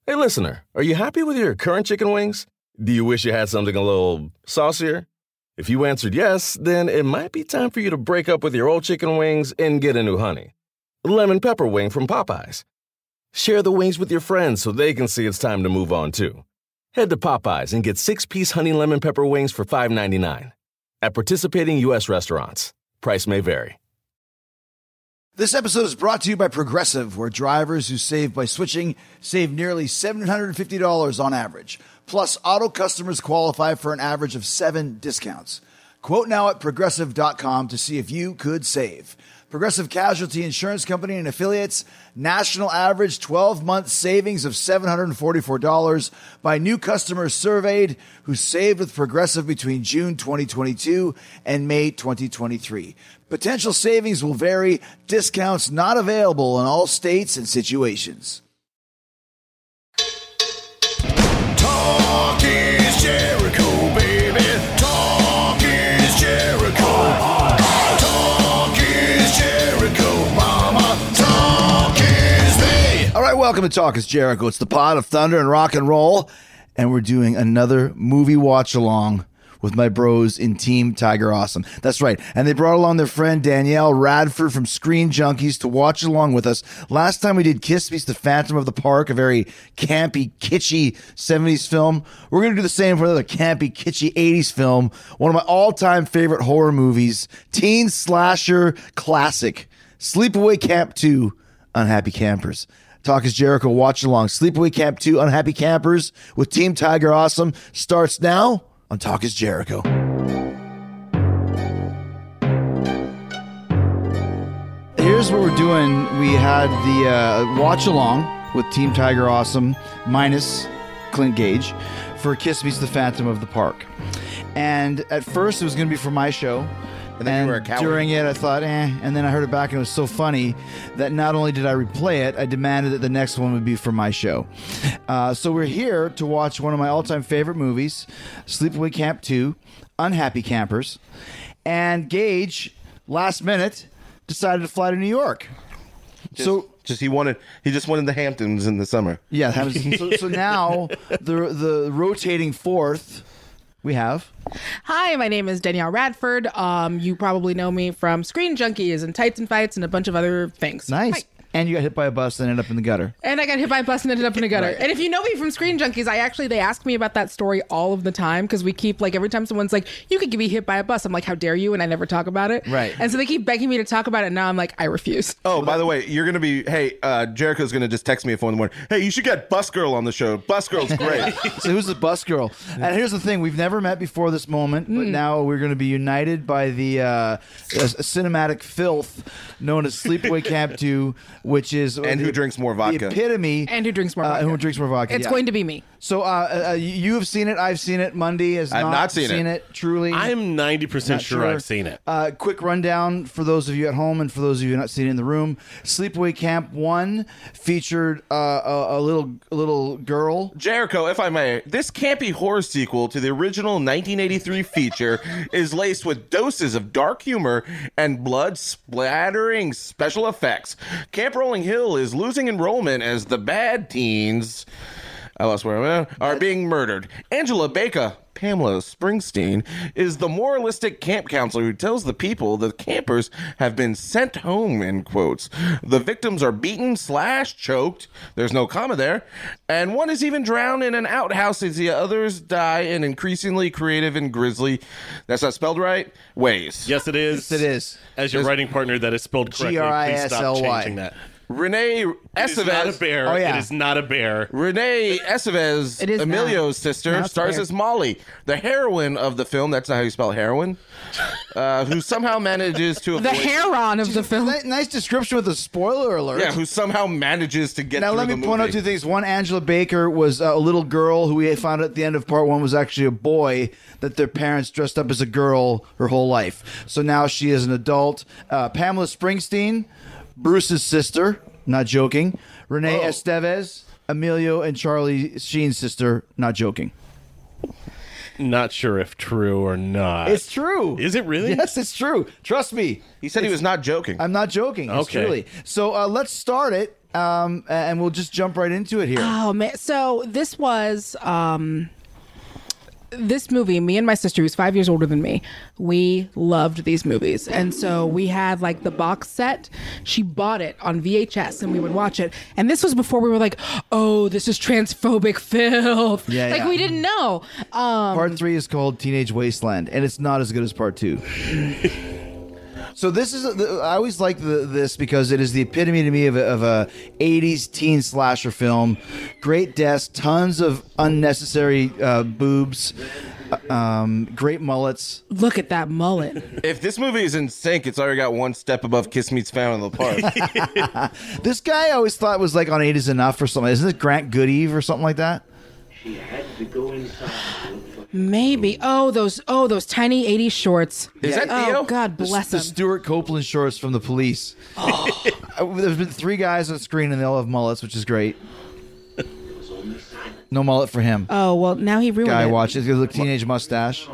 Hey, listener, are you happy with your current chicken wings? Do you wish you had something a little saucier? If you answered yes, then it might be time for you to break up with your old chicken wings and get a new honey. Lemon pepper wing from Popeyes. Share the wings with your friends so they can see it's time to move on, too. Head to Popeyes and get 6-piece honey lemon pepper wings for $5.99. At participating U.S. restaurants. Price may vary. This episode is brought to you by Progressive, where drivers who save by switching save nearly $750 on average. Plus, auto customers qualify for an average of 7 discounts. Quote now at Progressive.com to see if you could save. Progressive Casualty Insurance Company and Affiliates, national average 12-month savings of $744 by new customers surveyed who saved with Progressive between June 2022 and May 2023. Potential savings will vary. Discounts not available in all states and situations. Talk is Jericho, baby. Talk is Jericho. Talk is Jericho, mama. Talk is me. All right, welcome to Talk is Jericho. It's the pod of thunder and rock and roll, and we're doing another movie watch-along with my bros in Team Tiger Awesome. That's right. And they brought along their friend Danielle Radford from Screen Junkies to watch along with us. Last time we did Kiss Meets the Phantom of the Park, a very campy, kitschy 70s film. We're going to do the same for another campy, kitschy 80s film. One of my all-time favorite horror movies, teen slasher classic, Sleepaway Camp 2, Unhappy Campers. Talk is Jericho watch along. Sleepaway Camp 2, Unhappy Campers with Team Tiger Awesome starts now on Talk is Jericho. Here's what we're doing. We had the watch along with Team Tiger Awesome minus Clint Gage for Kiss Meets the Phantom of the Park. And at first it was going to be for my show. And then you were a coward. During it, I thought, and then I heard it back, and it was so funny that not only did I replay it, I demanded that the next one would be for my show. So we're here to watch one of my all-time favorite movies, Sleepaway Camp 2, Unhappy Campers. And Gage, last minute, decided to fly to New York. He just wanted the Hamptons in the summer. Yeah, so now the rotating fourth. We have. Hi, my name is Danielle Radford. You probably know me from Screen Junkies and Tights and Fights and a bunch of other things. Nice. Hi. And you got hit by a bus and ended up in the gutter. And I got hit by a bus and ended up in the gutter. Right. And if you know me from Screen Junkies, they ask me about that story all of the time because we keep, like, every time someone's like, you could be hit by a bus, I'm like, how dare you? And I never talk about it. Right. And so they keep begging me to talk about it. And now I'm like, I refuse. Oh, by the way, you're going to be, Jericho's going to just text me at 4 in the morning. Hey, you should get Bus Girl on the show. Bus Girl's great. So who's the bus girl? And here's the thing. We've never met before this moment, but now we're going to be united by the cinematic filth known as Sleepaway Camp 2, which is... And who drinks more vodka. The epitome. And who drinks more vodka. Who drinks more vodka. It's going to be me. So you have seen it. I've seen it. Mundy has not seen it. Truly. I'm 90% sure I've seen it. Quick rundown for those of you at home and for those of you not seen it in the room. Sleepaway Camp 1 featured a little girl. Jericho, if I may, this campy horror sequel to the original 1983 feature is laced with doses of dark humor and blood splattering special effects. Camp Rolling Hill is losing enrollment as the bad teens, I lost where I'm at, are being murdered. Angela Baker, Pamela Springsteen, is the moralistic camp counselor who tells the people the campers have been sent home, in quotes. The victims are beaten / choked, there's no comma there, and one is even drowned in an outhouse as the others die in increasingly creative and grisly, that's not spelled right, ways. Yes, it is. Yes, it is. As your writing partner that is spelled correctly, please stop Grisly. changing that. Renee It is not a Estevez. bear. Oh, yeah. It is not a bear. Renee Estevez, It is Emilio's sister, Not stars fair. as Molly, the heroine of the film. That's not how you spell heroin. Who somehow manages to The avoid. Heron of the film. Nice description with a spoiler alert. Yeah, who somehow manages to get Now, through let me the point out movie. two things. One, Angela Baker was a little girl who we found out at the end of part 1 was actually a boy that their parents dressed up as a girl her whole life. So now she is an adult. Pamela Springsteen, Bruce's sister, not joking. Renee Estevez, Emilio and Charlie Sheen's sister, not joking. Not sure if true or not. It's true. Is it really? Yes, it's true. Trust me. He said he was not joking. I'm not joking. It's Okay. truly. So let's start it And we'll just jump right into it here. Oh man! So this was this movie. Me and my sister, who's 5 years older than me, we loved these movies, and so we had like the box set. She bought it on VHS, and we would watch it. And this was before we were like, "Oh, this is transphobic filth." Yeah, like yeah. we didn't know. Part 3 is called Teenage Wasteland, and it's not as good as Part 2. So this is I always like this because it is the epitome to me of a 80s teen slasher film. Great deaths, tons of unnecessary boobs, great mullets. Look at that mullet. If this movie is in sync, it's already got one step above Kiss Meets Family in the Park. This guy I always thought was like on 8 is Enough or something. Isn't it Grant Goodeve or something like that? She had to go inside. Maybe. Oh, those tiny 80s shorts. Is that Theo? Oh, God bless The him. Stuart Copeland shorts from The Police. There's been 3 guys on screen and they all have mullets, which is great. No mullet for him. Oh, well, now he ruined Guy it. watches. He's got a teenage mustache.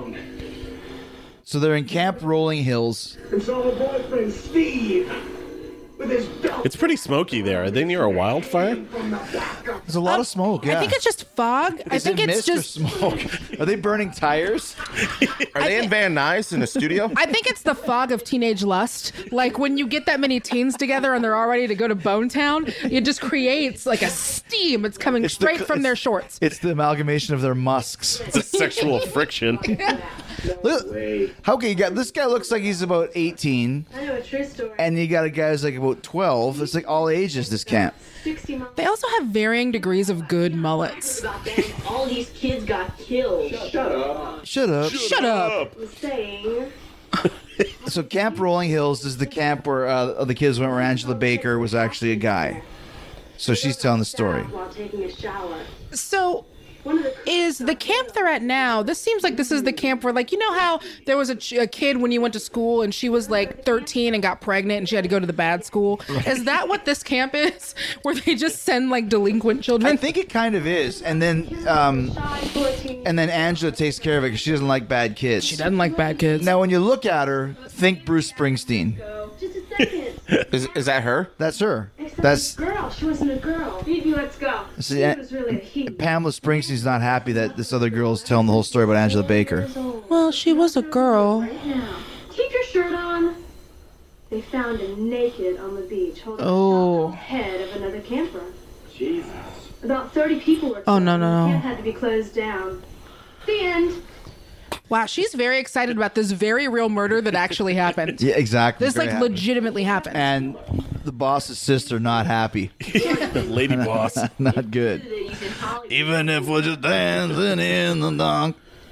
So they're in Camp Rolling Hills. And saw her boyfriend, Steve, with his belt. It's pretty smoky there. Are they near a wildfire? From the back of There's a lot of smoke. Yeah. I think it's just fog. I Is think it it's mist or just. smoke. Are they burning tires? Are they in Van Nuys in a studio? I think it's the fog of teenage lust. Like when you get that many teens together and they're all ready to go to Bone Town, it just creates like a steam. It's coming It's the straight co- from it's- their shorts. It's the amalgamation of their musks. It's a sexual friction. Look, okay, you got this guy looks like he's about 18, I know a true story. and you got a guy who's like about 12. It's like all ages. This camp. 60 miles They also have varying degrees of good mullets. about them. All these kids got killed. shut up. Shut up. Shut up. I'm saying. So Camp Rolling Hills is the camp where the kids went where Angela Baker was actually a guy. So she's telling the story. While taking a shower. So One of the is the camp they're at now, this seems like this is the camp where, like, you know how there was a kid when you went to school and she was like 13 and got pregnant and she had to go to the bad school? Is that what this camp is? Where they just send like delinquent I children? think it kind of is, and then shy 14. Angela takes care of it because she doesn't like bad kids. She doesn't like bad kids. Now, when you look at her, think Bruce Springsteen. Just a second. Is that her? That's her. It's not That's a girl. She wasn't a girl. Phoebe, let's go. See, She was really a he. Pamela Springsteen's not happy that this other girl's telling the whole story about Angela Baker. Well, she was a girl. Right now. Keep your shirt on. They found him naked on the beach, holding Oh. the head of another camper. Jesus. About 30 people were Oh, killed. no, no, no. The camp had to be closed down. The end. Wow, she's very excited about this very real murder that actually happened. Yeah, exactly. This Very like happy. legitimately happened. And the boss's sister not happy. Lady boss. Not good. They used in Hollywood. Even if we're just dancing in the dark.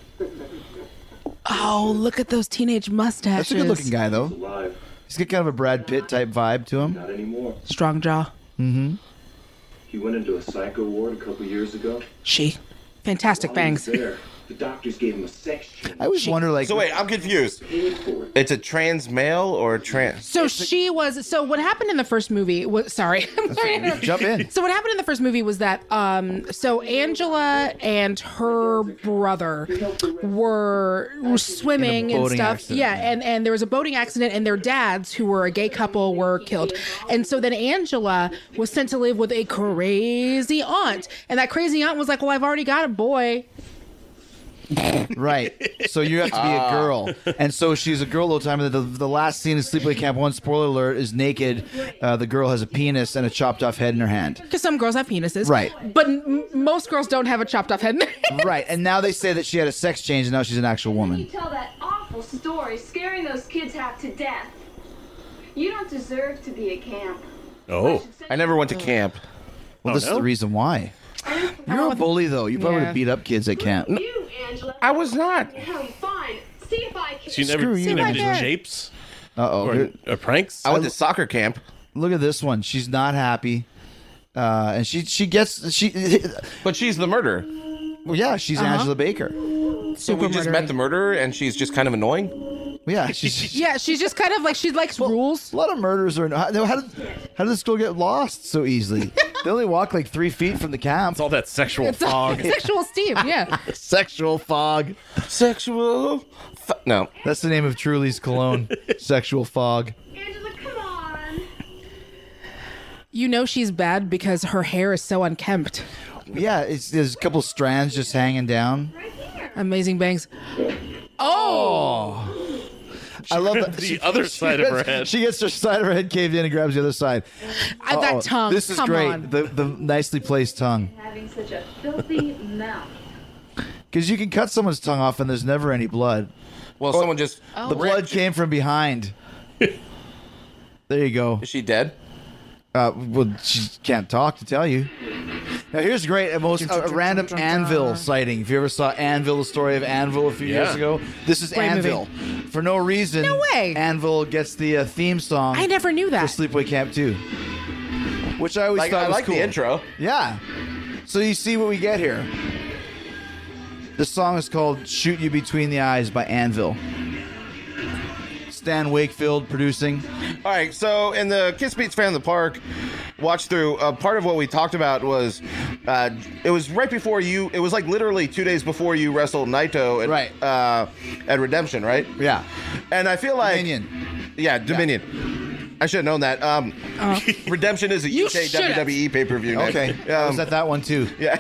Oh, look at those teenage mustaches. That's a good looking guy, though. Alive. He's got kind of a Brad Pitt type vibe to him. Not anymore. Strong jaw. He went into a psycho ward a couple years ago. She. Fantastic While he was bangs. there, the doctors gave him a sex change. I always wonder, like, So wait, I'm confused. Paid for it. It's a trans male or a trans? So she was. So what happened in the first movie was. Sorry. I'm sorry to interrupt. jump in. So what happened in the first movie was that so Angela and her brother were swimming In a and boating stuff. accident. Yeah, and there was a boating accident and their dads, who were a gay couple, were killed. And so then Angela was sent to live with a crazy aunt. And that crazy aunt was like, "Well, I've already got a boy." Right. So you have to be a girl. And so she's a girl the whole time. The last scene in Sleepaway Camp 1, spoiler alert, is naked. The girl has a penis and a chopped off head in her hand. Because some girls have penises. Right. But most girls don't have a chopped off head in their hand. Right. And now they say that she had a sex change and now she's an actual You woman. tell that awful story, scaring those kids half to death. You don't deserve to be at camp. Oh. I never went to camp. Well, this is no? the reason why. You're a bully, though. You probably would Yeah. have beat up kids at camp. You, Angela. I was not. Hell, fine. See if I can. She never, Screw she you. never See my did hair. japes Uh-oh. or pranks. I went to soccer camp. Look at this one. She's not happy. And she gets... But she's the murderer. Well, yeah, she's Angela Baker. So we just met the murderer and she's just kind of annoying? Yeah, she's... Yeah, she's just kind of like, she likes rules. A lot of murders are... How did this girl get lost so easily? They only walk like 3 feet from the camp. It's all that sexual fog. Sexual steam, yeah. Sexual fog. Sexual. No. That's the name of Truly's cologne. Sexual fog. Angela, come on. You know she's bad because her hair is so unkempt. Yeah, there's a couple strands just hanging down. Amazing bangs. Oh! I love that. The other side of her head. She gets her side of her head caved in and grabs the other side. That tongue. This is Come great. on. The nicely placed tongue. Having such a filthy mouth. Because you can cut someone's tongue off and there's never any blood. Well, someone just. Oh. The blood came from behind. There you go. Is she dead? Well, she can't talk to tell you. Now here's great, a random Anvil sighting. If you ever saw Anvil, the story of Anvil a few years ago, this is Great movie. Anvil. For no reason, No way. Anvil gets the theme song. I never knew that. For Sleepaway Camp 2, which I always thought I was like cool. the intro. Yeah. So you see what we get here. The song is called "Shoot You Between the Eyes" by Anvil. Stan Wakefield producing. All right, so in the Kiss Beats Fan in the Park watch through, part of what we talked about was it was right before you. It was like literally 2 days before you wrestled Naito at Redemption, right? Yeah. And I feel like Dominion. Yeah, Dominion. I should have known that. Redemption is a You UK should've. WWE pay-per-view. Okay. I was at that one too. Yeah.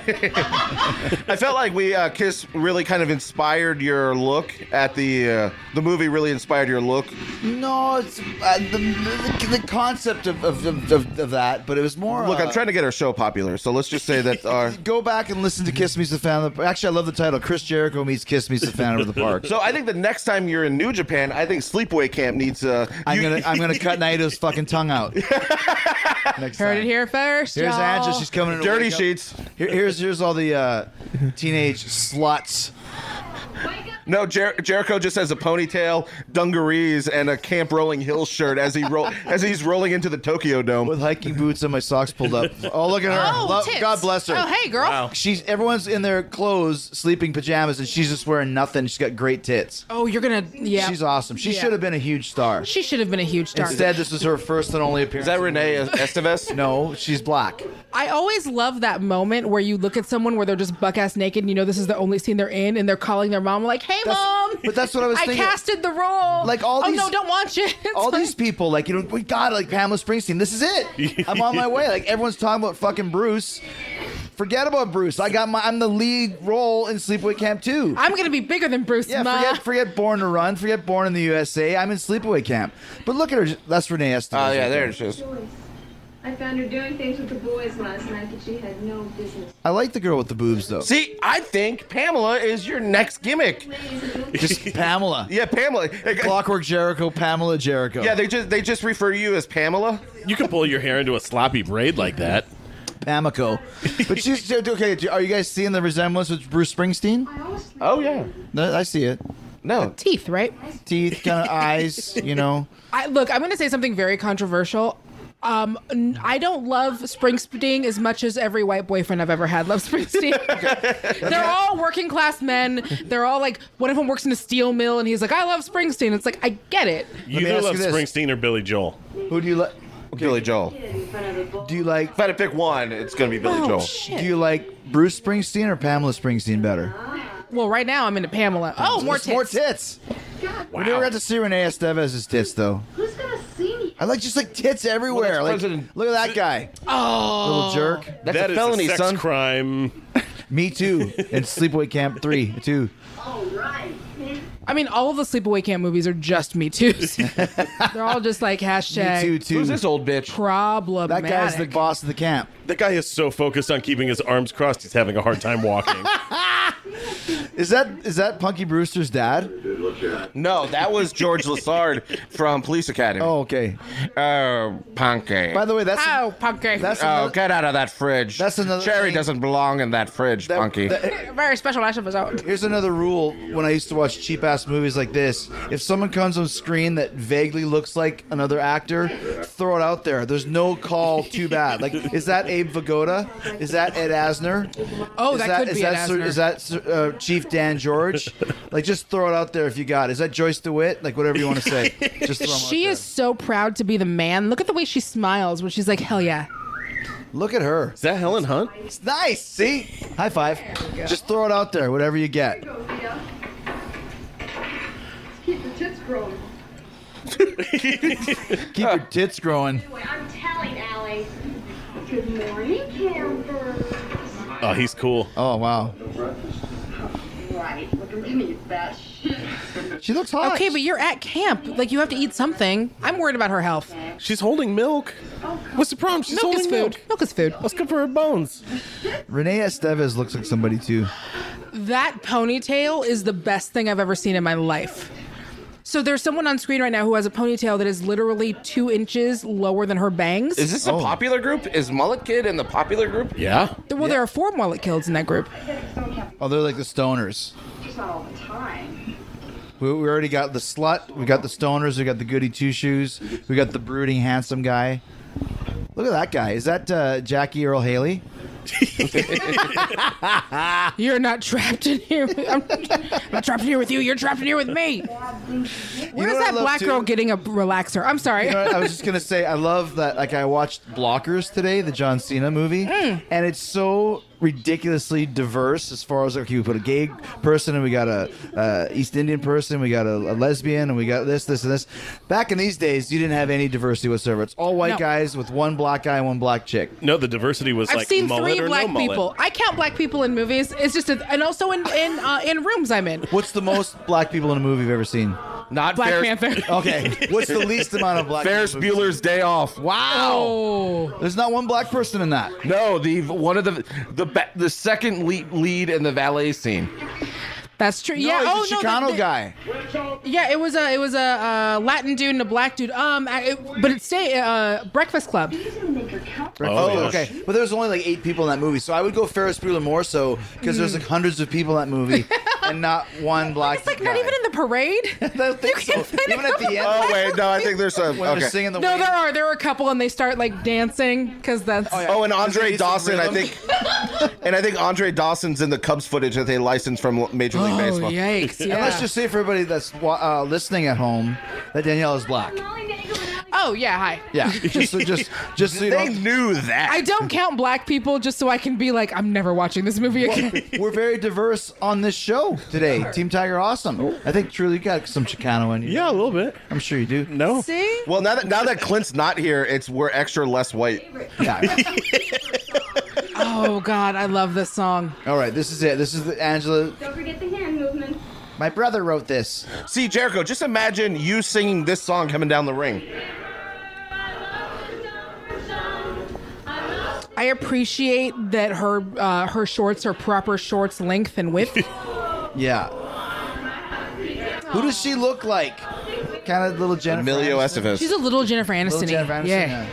I felt like Kiss really kind of inspired your look at the movie. Really inspired your look. No, it's the concept of that, but it was more. Look, I'm trying to get our show popular, so let's just say that our. Go back and listen to Kiss Meets the Fan of the Park. Actually, I love the title. Chris Jericho meets Kiss Meets the Fan of the Park. So I think the next time you're in New Japan, I think Sleepaway Camp needs. I'm gonna cut Naito's fucking tongue out. Next Heard time. it here first. Here's y'all. Angela. She's coming in. to Dirty wake up. sheets. Here's all the teenage sluts. No, Jericho just has a ponytail, dungarees, and a Camp Rolling Hills shirt as he's rolling into the Tokyo Dome. With hiking boots and my socks pulled up. Oh, look at her. Oh, tits. God bless her. Oh, hey, girl. Wow. Everyone's in their clothes, sleeping pajamas, and she's just wearing nothing. She's got great tits. Oh, you're gonna. Yeah. She's awesome. She Yeah. should have been a huge star. She should have been a huge star. Instead, this was her first and only appearance. Is that Renee Estevez? No, she's black. I always love that moment where you look at someone where they're just buck ass naked and you know this is the only scene they're in and they're calling their mom like, "Hey, mom." But that's what I was thinking. casted the role. Like all oh these- no, don't watch it. It's All like- these people, like, we got like Pamela Springsteen. This is it. I'm on my way. Like everyone's talking about fucking Bruce. Forget about Bruce. I'm the lead role in Sleepaway Camp 2. I'm gonna be bigger than Bruce. Yeah, Ma. forget Born to Run. Forget Born in the USA. I'm in Sleepaway Camp. But look at her. That's Renee Estevez. Oh yeah, there it is. Joyce. I found her doing things with the boys last night that she had no business. I like the girl with the boobs though. See, I think Pamela is your next gimmick. Just Pamela. Yeah, Pamela. Clockwork Jericho, Pamela Jericho. Yeah, they just refer to you as Pamela. You can pull your hair into a sloppy braid like that. Pamico. But she's okay. Are you guys seeing the resemblance with Bruce Springsteen? Oh yeah. No, I see it. No. Teeth, right? Teeth, kind of eyes. You know. Look, I'm gonna say something very controversial. I don't love Springsteen as much as every white boyfriend I've ever had loves Springsteen. They're all working class men. They're all like, one of them works in a steel mill, and he's like, I love Springsteen. It's like, I get it. You me either ask love you this. Springsteen or Billy Joel. Who do you like? Billy Joel. Do you like? If I had to pick one, it's gonna be Billy Oh, Joel. shit. Do you like Bruce Springsteen or Pamela Springsteen better? Well, right now I'm into Pamela. Oh, more Just tits. More tits. We never got to see Renee Estevez's tits though. Who's gonna see me? I like just like tits everywhere. that's Like, President- look at that guy. Oh, Little jerk. That's That a is felony, a sex son. crime. Me too. And Sleepaway Camp 3 too. All right. I mean, all of the Sleepaway Camp movies are just Me Too's. They're all just like hashtag Me too. Who's this old bitch? problematic. That guy's the boss of the camp. That guy is so focused on keeping his arms crossed, he's having a hard time walking. Is that Punky Brewster's dad? No, that was George Lassard from Police Academy. Oh, okay. Oh, Punky. By the way, that's Oh, punky. that's Oh, another, get out of that fridge. That's another Cherry thing. doesn't belong in that fridge, that- Punky. that- Very special episode. Here's another rule when I used to watch cheap ass movies like this. If someone comes on screen that vaguely looks like another actor, throw it out there. There's no call too bad. Like, is that Abe Vigoda? Is that Ed Asner? Oh, Is that could be Ed Asner. Is that Chief Dan George? Like, just throw it out there if you got it. Is that Joyce DeWitt? Like, whatever you want to say. Just throw 'em out She there. is so proud to be the man. Look at the way she smiles when she's like, hell yeah. Look at her. Is that Helen Hunt? It's nice. See? High five. Just throw it out there, whatever you get. Go, Leah. Keep the tits growing. Keep your tits growing. Anyway, I'm telling Allie. Good morning, campers. Oh, he's cool. Oh wow, Right, look, I'm gonna eat that shit. she looks hot. Okay, but you're at camp. Like, you have to eat something. I'm worried about her health. She's holding milk. What's the problem? She's Milk is holding food. Milk is food. That's good for her bones. Renee Estevez looks like somebody too. That ponytail is the best thing I've ever seen in my life. So there's someone on screen right now who has a ponytail that is literally 2 inches lower than her bangs. Is this a popular group? Is Mullet Kid in the popular group? Yeah. Well, there are 4 mullet kids in that group. Oh, they're like the stoners. Just not all the time. We already got the slut. We got the stoners. We got the goody two shoes. We got the brooding handsome guy. Look at that guy. Is that Jackie Earl Haley? You're not trapped in here. I'm not trapped in here with you. You're trapped in here with me. Where's what I that love, black too? girl getting a relaxer? I'm sorry. You know what? I was just gonna say, I love that. Like, I watched Blockers today, the John Cena movie, and it's so ridiculously diverse as far as, okay, we put a gay person and we got a East Indian person, we got a lesbian, and we got this, and this. Back in these days, you didn't have any diversity whatsoever. It's all white No. guys with one black guy and one black chick. No, the diversity was I've like seen mullet 3 or black no mullet. people. I count black people in movies. It's just, and also in rooms I'm in. What's the most black people in a movie you've ever seen? Not Black Ferris, Panther. Okay. What's the least amount of black Ferris people you've Bueller's Day Off. Wow. Oh. There's not one black person in that. No, the second lead in the valet scene. That's true. No, Yeah. he's a Chicano guy. Yeah, it was a Latin dude and a black dude. But it's Breakfast Club. Oh, yeah. okay. But there's only like 8 people in that movie, so I would go Ferris Bueller more so because there's like hundreds of people in that movie and not one black It's like guy. not even in the parade. I don't think so. Even at the end, Oh wait, no, I think there's a when they're okay. singing the No, Wayne- there are a couple and they start like dancing because that's. Oh, and Andre Is there some Dawson, I rhythm? think, and I think Andre Dawson's in the Cubs footage that they licensed from Major League Oh, Baseball. yikes! And Yeah. let's just say for everybody that's listening at home that Danielle is black. Oh yeah, hi. Yeah, just so you They know. knew that. I don't count black people just so I can be like, I'm never watching this movie again. We're very diverse on this show today. Team Tiger, awesome. I think truly you got some Chicano in you. Yeah, a little bit. I'm sure you do. No. See? Well, now that Clint's not here, we're extra less white. Yeah. Oh God, I love this song. All right, this is it. This is the Angela. Don't forget the hand movement. My brother wrote this. See, Jericho, just imagine you singing this song coming down the ring. I appreciate that her shorts are proper shorts length and width. Yeah. Who does she look like? Kind of little Jennifer. Emilio Aniston? Estevez. She's a little Jennifer Aniston. Little Jennifer Aniston, Yeah.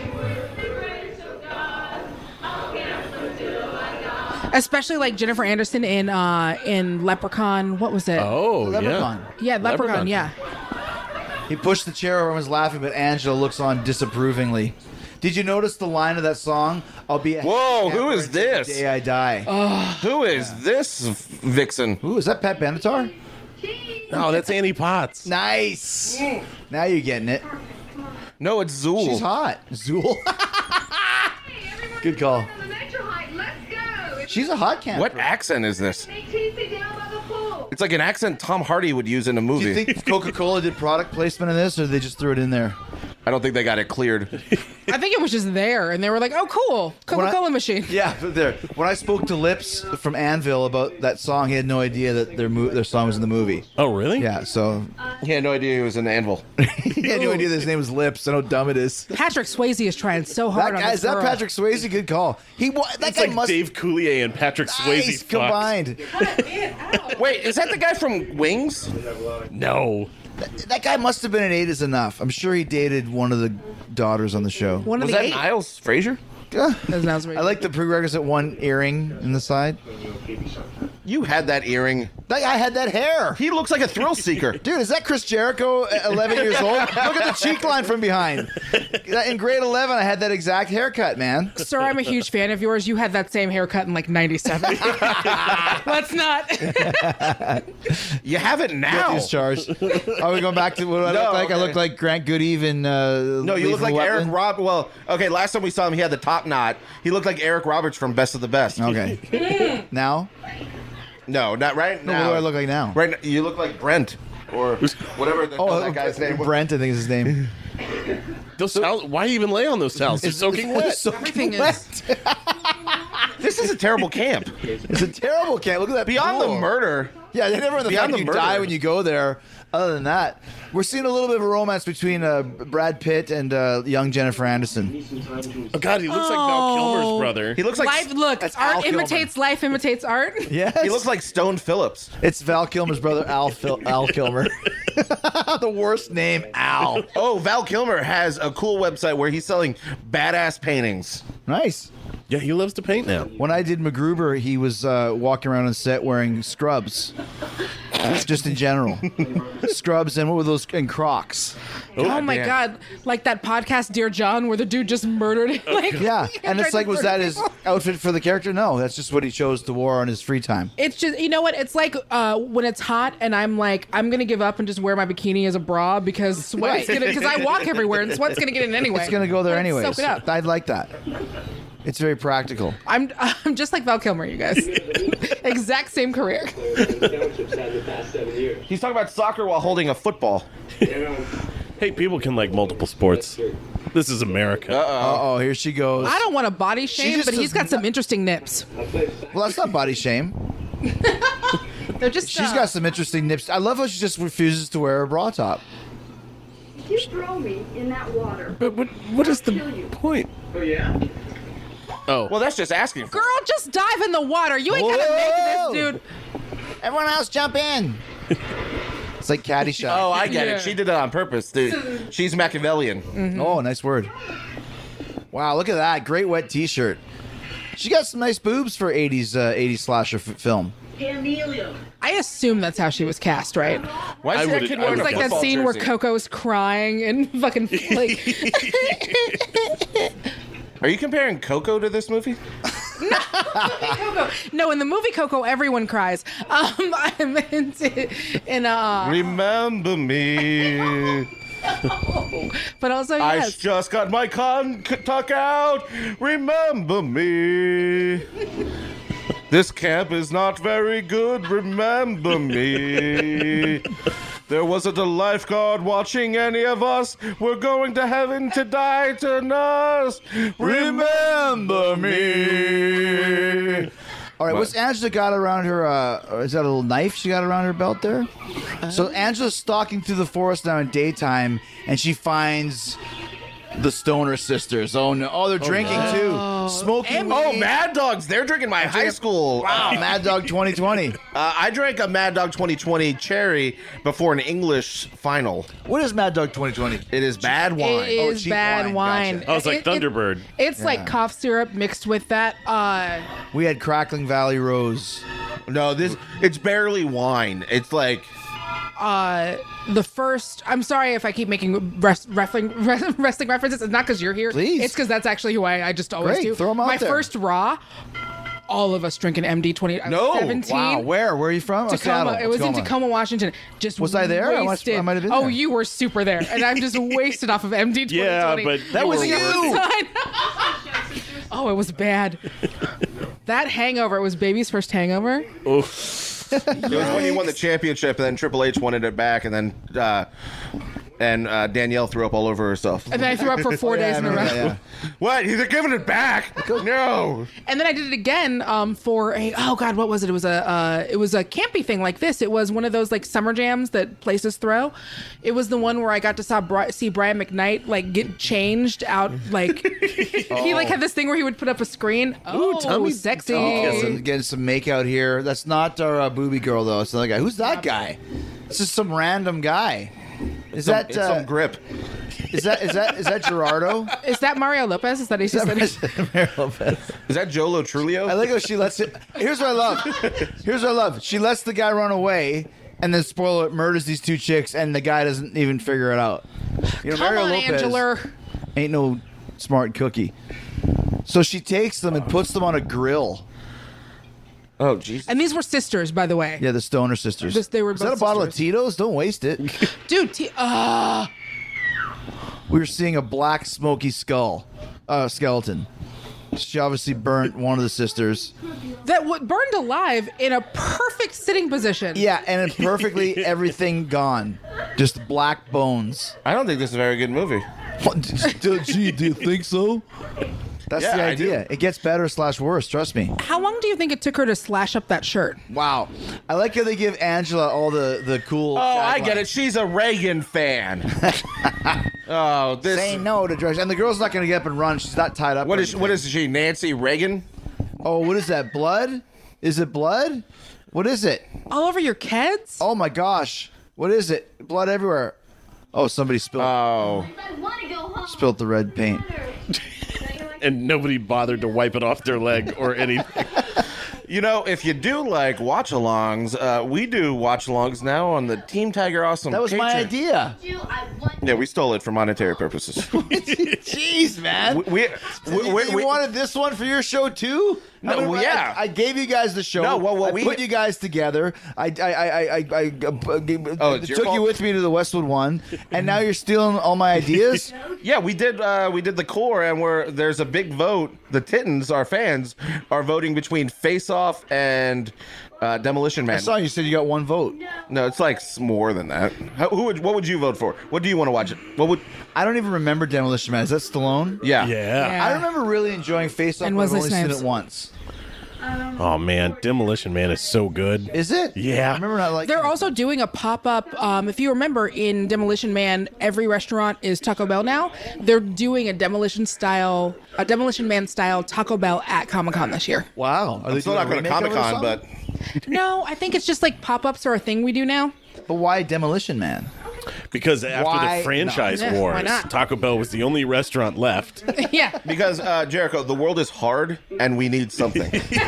Especially like Jennifer Anderson in Leprechaun. What was it? Oh, Leprechaun. Yeah, Leprechaun. Yeah. He pushed the chair over and was laughing, but Angela looks on disapprovingly. Did you notice the line of that song? I'll be a Whoa, happy who is camper until this? the day I die. Who is this vixen? Ooh, is that Pat Benatar? No, that's Annie Potts. Nice. Now you're getting it. No, it's Zool. She's hot. Zool. Good call. On the metro height, let's go. She's a hot camper. What accent is this? Take TC down by the pool. It's like an accent Tom Hardy would use in a Do movie. you think Coca-Cola did product placement in this, or they just threw it in there? I don't think they got it cleared. I think it was just there, and they were like, "Oh, cool, Coca-Cola machine." Yeah, but there. When I spoke to Lips from Anvil about that song, he had no idea that their song was in the movie. Oh, really? Yeah, so He had no idea he was an anvil. he had no idea that his name was Lips. I know how dumb it is. Patrick Swayze is trying so That hard on guy, this is that girl. Patrick Swayze? Good call. That It's guy like must Dave Coulier and Patrick Swayze nice fucked. combined. Wait, is that the guy from Wings? No. That guy must have been an 8 is enough. I'm sure he dated one of the daughters on the show. One of Was the that 8. Niles Frazier? Yeah. That sounds right. I like the prerequisite one earring in the side. You had that earring. That guy had that hair. He looks like a thrill seeker. Dude, is that Chris Jericho at 11 years old? Look at the cheek line from behind. In grade 11, I had that exact haircut, man. Sir, I'm a huge fan of yours. You had that same haircut in like '97. Let's not. You have it now. He's charged. Are we going back to what I No, look like? I okay. look like Grant Goodeve in No, you look like Eric Rob. Well, okay. Last time we saw him, he had the top knot. He looked like Eric Roberts from Best of the Best. Okay. Now? No, not right No, now. what do I look like now? Right now, you look like Brent or whatever that guy's name was. Brent, I think is his name. Those towels, why even lay on those towels? They're soaking wet. Everything is. This is a terrible camp. It's a terrible camp. Look at that. Beyond pool. the murder. Yeah, they never the Beyond fact the you murder. die when you go there. Other than that, we're seeing a little bit of a romance between Brad Pitt and young Jennifer Aniston. Oh, God, he looks like Val Kilmer's brother. He looks like Life, look, That's Al art Kilmer. imitates life, imitates art. Yes, he looks like Stone Phillips. it's Val Kilmer's brother, Al Kilmer. The worst name, Al. Oh, Val Kilmer has a cool website where he's selling badass paintings. Nice. Yeah, he loves to paint now. When I did MacGruber, he was walking around on set wearing scrubs. Just in general. Scrubs and what were those? And Crocs. Oh my damn. God. Like that podcast, Dear John, where the dude just murdered him. Like, Yeah. And it's tried like, to was murder that his people. outfit for the character? No, that's just what he chose to wear on his free time. It's just, you know what? It's like when it's hot and I'm like, I'm going to give up and just wear my bikini as a bra because sweat's Right. going to, because I walk everywhere and sweat's going to get in anyway. It's going to go there Let's anyways. Soak it up. I'd like that. It's very practical. I'm just like Val Kilmer, you guys. Exact same career. He's talking about soccer while holding a football. Hey, people can like multiple sports. This is America. Uh-oh, here she goes. I don't want to body shame, just but he's does got some interesting nips. Well, that's not body shame. They're just. She's got some interesting nips. I love how she just refuses to wear a bra top. If you throw me in that water, But what is the point? Oh, yeah? Oh, Well, that's just asking for it. Girl, just dive in the water. You ain't gonna Whoa. make this, dude. Everyone else jump in. It's like Caddyshack. Oh, I get Yeah. it. She did it on purpose. Dude. She's Machiavellian. Oh, nice word. Wow, look at that. Great wet t-shirt. She got some nice boobs for 80s slasher film. I assume that's how she was cast, right? Why I is that would- kid I wearing would a It's like that football scene where jersey? Coco's crying and fucking like. Are you comparing Coco to this movie? Coco. No, in the movie Coco, everyone cries. I meant in Remember me. but also I yes. just got my tuck out. Remember me. This camp is not very good. Remember me. There wasn't a lifeguard watching any of us. We're going to heaven to die to us. Remember me. All right, what's Angela got around her? Is that a little knife she got around her belt there? So Angela's stalking through the forest now in daytime, and she finds the Stoner Sisters. Oh no! Oh, they're drinking too, smoking. Oh, weed. Mad Dogs. They're drinking my high school. Wow, Mad Dog 2020. I drank a Mad Dog 2020 cherry before an English final. What is Mad Dog 2020? It is bad wine. It is cheap bad wine, wine. gotcha. I was like Thunderbird. It's like cough syrup mixed with that. We had Crackling Valley Rose. No, it's barely wine. It's like The first. I'm sorry if I keep making wrestling references. It's not because you're here. Please. It's because that's actually who I just always Great, do. throw 'em out My there. first Raw. All of us drinking MD 20. I was No. 17. Wow, where are you from? Oh, Tacoma. Seattle. it was in Tacoma, Washington. Just Was I there? I Wasted. might have been Oh, there. you were super there, and I'm just wasted off of MD 2020. Yeah, but That was were you. worse. Oh, it was bad. That hangover. It was baby's first hangover. Oof. it was when you won the championship, and then Triple H wanted it back, and then Danielle threw up all over herself. And then I threw up for 4 days in a row. Yeah. What? He's giving it back? No. And then I did it again for a what was it? It was a campy thing like this. It was one of those like summer jams that places throw. It was the one where I got to see Brian McKnight like get changed out like he like had this thing where he would put up a screen. Oh, tummy- sexy. Getting some makeout here. That's not our booby girl though. It's another guy. Who's that guy? It's just some random guy. Is that It's some grip. is that Gerardo? Is that Mario Lopez? Is that he's just Mario Lopez. Is that Jolo Trulio? I like how she lets it. Here's what I love. Here's what I love. She lets the guy run away, and then spoiler it, murders these two chicks, and the guy doesn't even figure it out. You know, Come Mario on, Lopez Angela. ain't no smart cookie. So she takes them and puts them on a grill. Oh, Jesus. And these were sisters, by the way. Yeah, the Stoner Sisters. They were Is that a both bottle sisters. of Tito's? Don't waste it. Dude, We were seeing a black smoky skeleton. She obviously burnt one of the sisters. that burned alive in a perfect sitting position. Yeah, and it perfectly everything gone. Just black bones. I don't think this is a very good movie. Gee, do you think so? That's Yeah, the I idea. It gets better / worse. Trust me. How long do you think it took her to slash up that shirt? Wow. I like how they give Angela all the cool. Oh, I get taglines. it. She's a Reagan fan. Oh, this. Say no to drugs, and the girl's not going to get up and run. She's not tied up. What or is she? Nancy Reagan? Oh, what is that? Blood? Is it blood? What is it? All over your kids? Oh my gosh! What is it? Blood everywhere. Oh, somebody spilled Oh. I want to go home. spilled the red paint. And nobody bothered to wipe it off their leg or anything. You know, if you do like watch-alongs, we do watch-alongs now on the Team Tiger Awesome. That was my Patreon. idea. Yeah, we stole it for monetary purposes. Jeez, man. we you wanted this one for your show too? No, well, yeah. I gave you guys the show. No, well, I we- put you guys together. I it's your took fault. you with me to the Westwood one, and now you're stealing all my ideas. Yeah, we did the core, and there's a big vote. The Titans, our fans, are voting between Face Off and Demolition Man. I saw you said you got one vote. No, it's like more than that. What would you vote for? What do you want to watch? I don't even remember Demolition Man. Is that Stallone? Yeah. Yeah. I remember really enjoying Face Off, And but I've Wesley only seen Snipes. it once. Oh man, Demolition Man is so good. Is it? Yeah. I remember not like. They're also doing a pop-up. If you remember, in Demolition Man, every restaurant is Taco Bell now. They're doing a Demolition Man style Taco Bell at Comic-Con this year. Wow. Are I'm still not going to Comic-Con, but No, I think it's just like pop-ups are a thing we do now. But why Demolition Man? Because after Why the franchise not? Yeah, why wars, not? Taco Bell was the only restaurant left. Yeah. because Jericho, the world is hard, and we need something.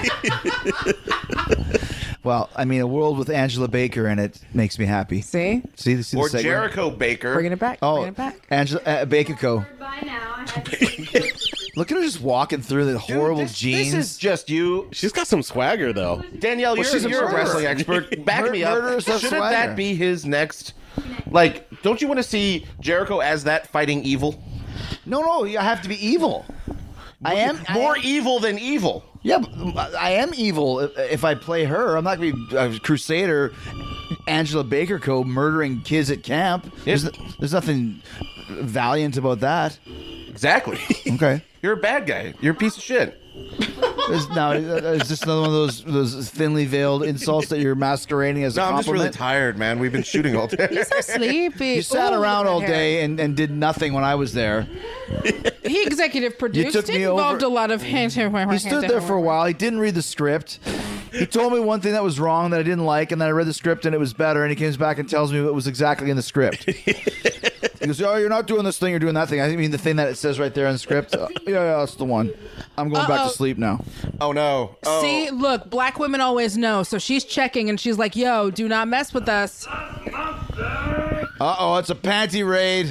Well, I mean, a world with Angela Baker in it makes me happy. See? See the Or segue? Jericho Baker. Bringing it back. Oh, Bringing it back. Angela Baker Co. Bye now. I had to Look at her just walking through the horrible jeans. This is just you. She's got some swagger though. Danielle, she's a you're a murderer. wrestling expert. Back me up. Murderers have Shouldn't swagger. that be his next? Like, don't you want to see Jericho as that fighting evil? No, you have to be evil. I am More evil than evil. Yeah, but I am evil if I play her. I'm not going to be a crusader, Angela Baker Co. murdering kids at camp. There's nothing valiant about that. Exactly. Okay. You're a bad guy. You're a piece of shit. Is this another one of those thinly veiled insults that you're masquerading as a No, I'm just really compliment? tired, man. We've been shooting all day. He's so sleepy. You sat Ooh, around look all at that day hair. and did nothing when I was there. He executive produced. took me It involved over- a lot of He stood there for a while. He didn't read the script. He told me one thing that was wrong that I didn't like, and then I read the script and it was better. And he comes back and tells me what was exactly in the script. He goes, "Oh, you're not doing this thing. You're doing that thing. I mean, the thing that it says right there in the script. Yeah, that's the one. I'm going back to sleep now." Oh, no. Oh. See, look, black women always know. So she's checking and she's like, yo, do not mess with us. Uh-oh, it's a panty raid.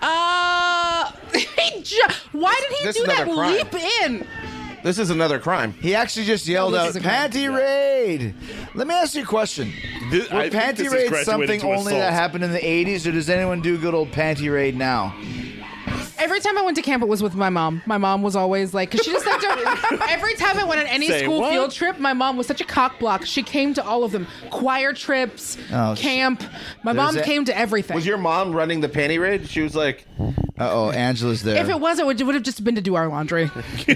Why did he This do is that another crime. leap in? This is another crime. He actually just yelled this out, is a crime. "Panty raid!" Let me ask you a question. I Were think panty this is raids graduated something to only that assault. happened in the 80s, or does anyone do good old panty raid now? Every time I went to camp, it was with my mom. My mom was always like, because she just had to. Every time I went on any Say school what? field trip, my mom was such a cock block. She came to all of them, choir trips, Oh, camp. My mom There's a- came to everything. Was your mom running the panty raid? She was like, Uh-oh, Angela's there. If it was, it would have just been to do our laundry.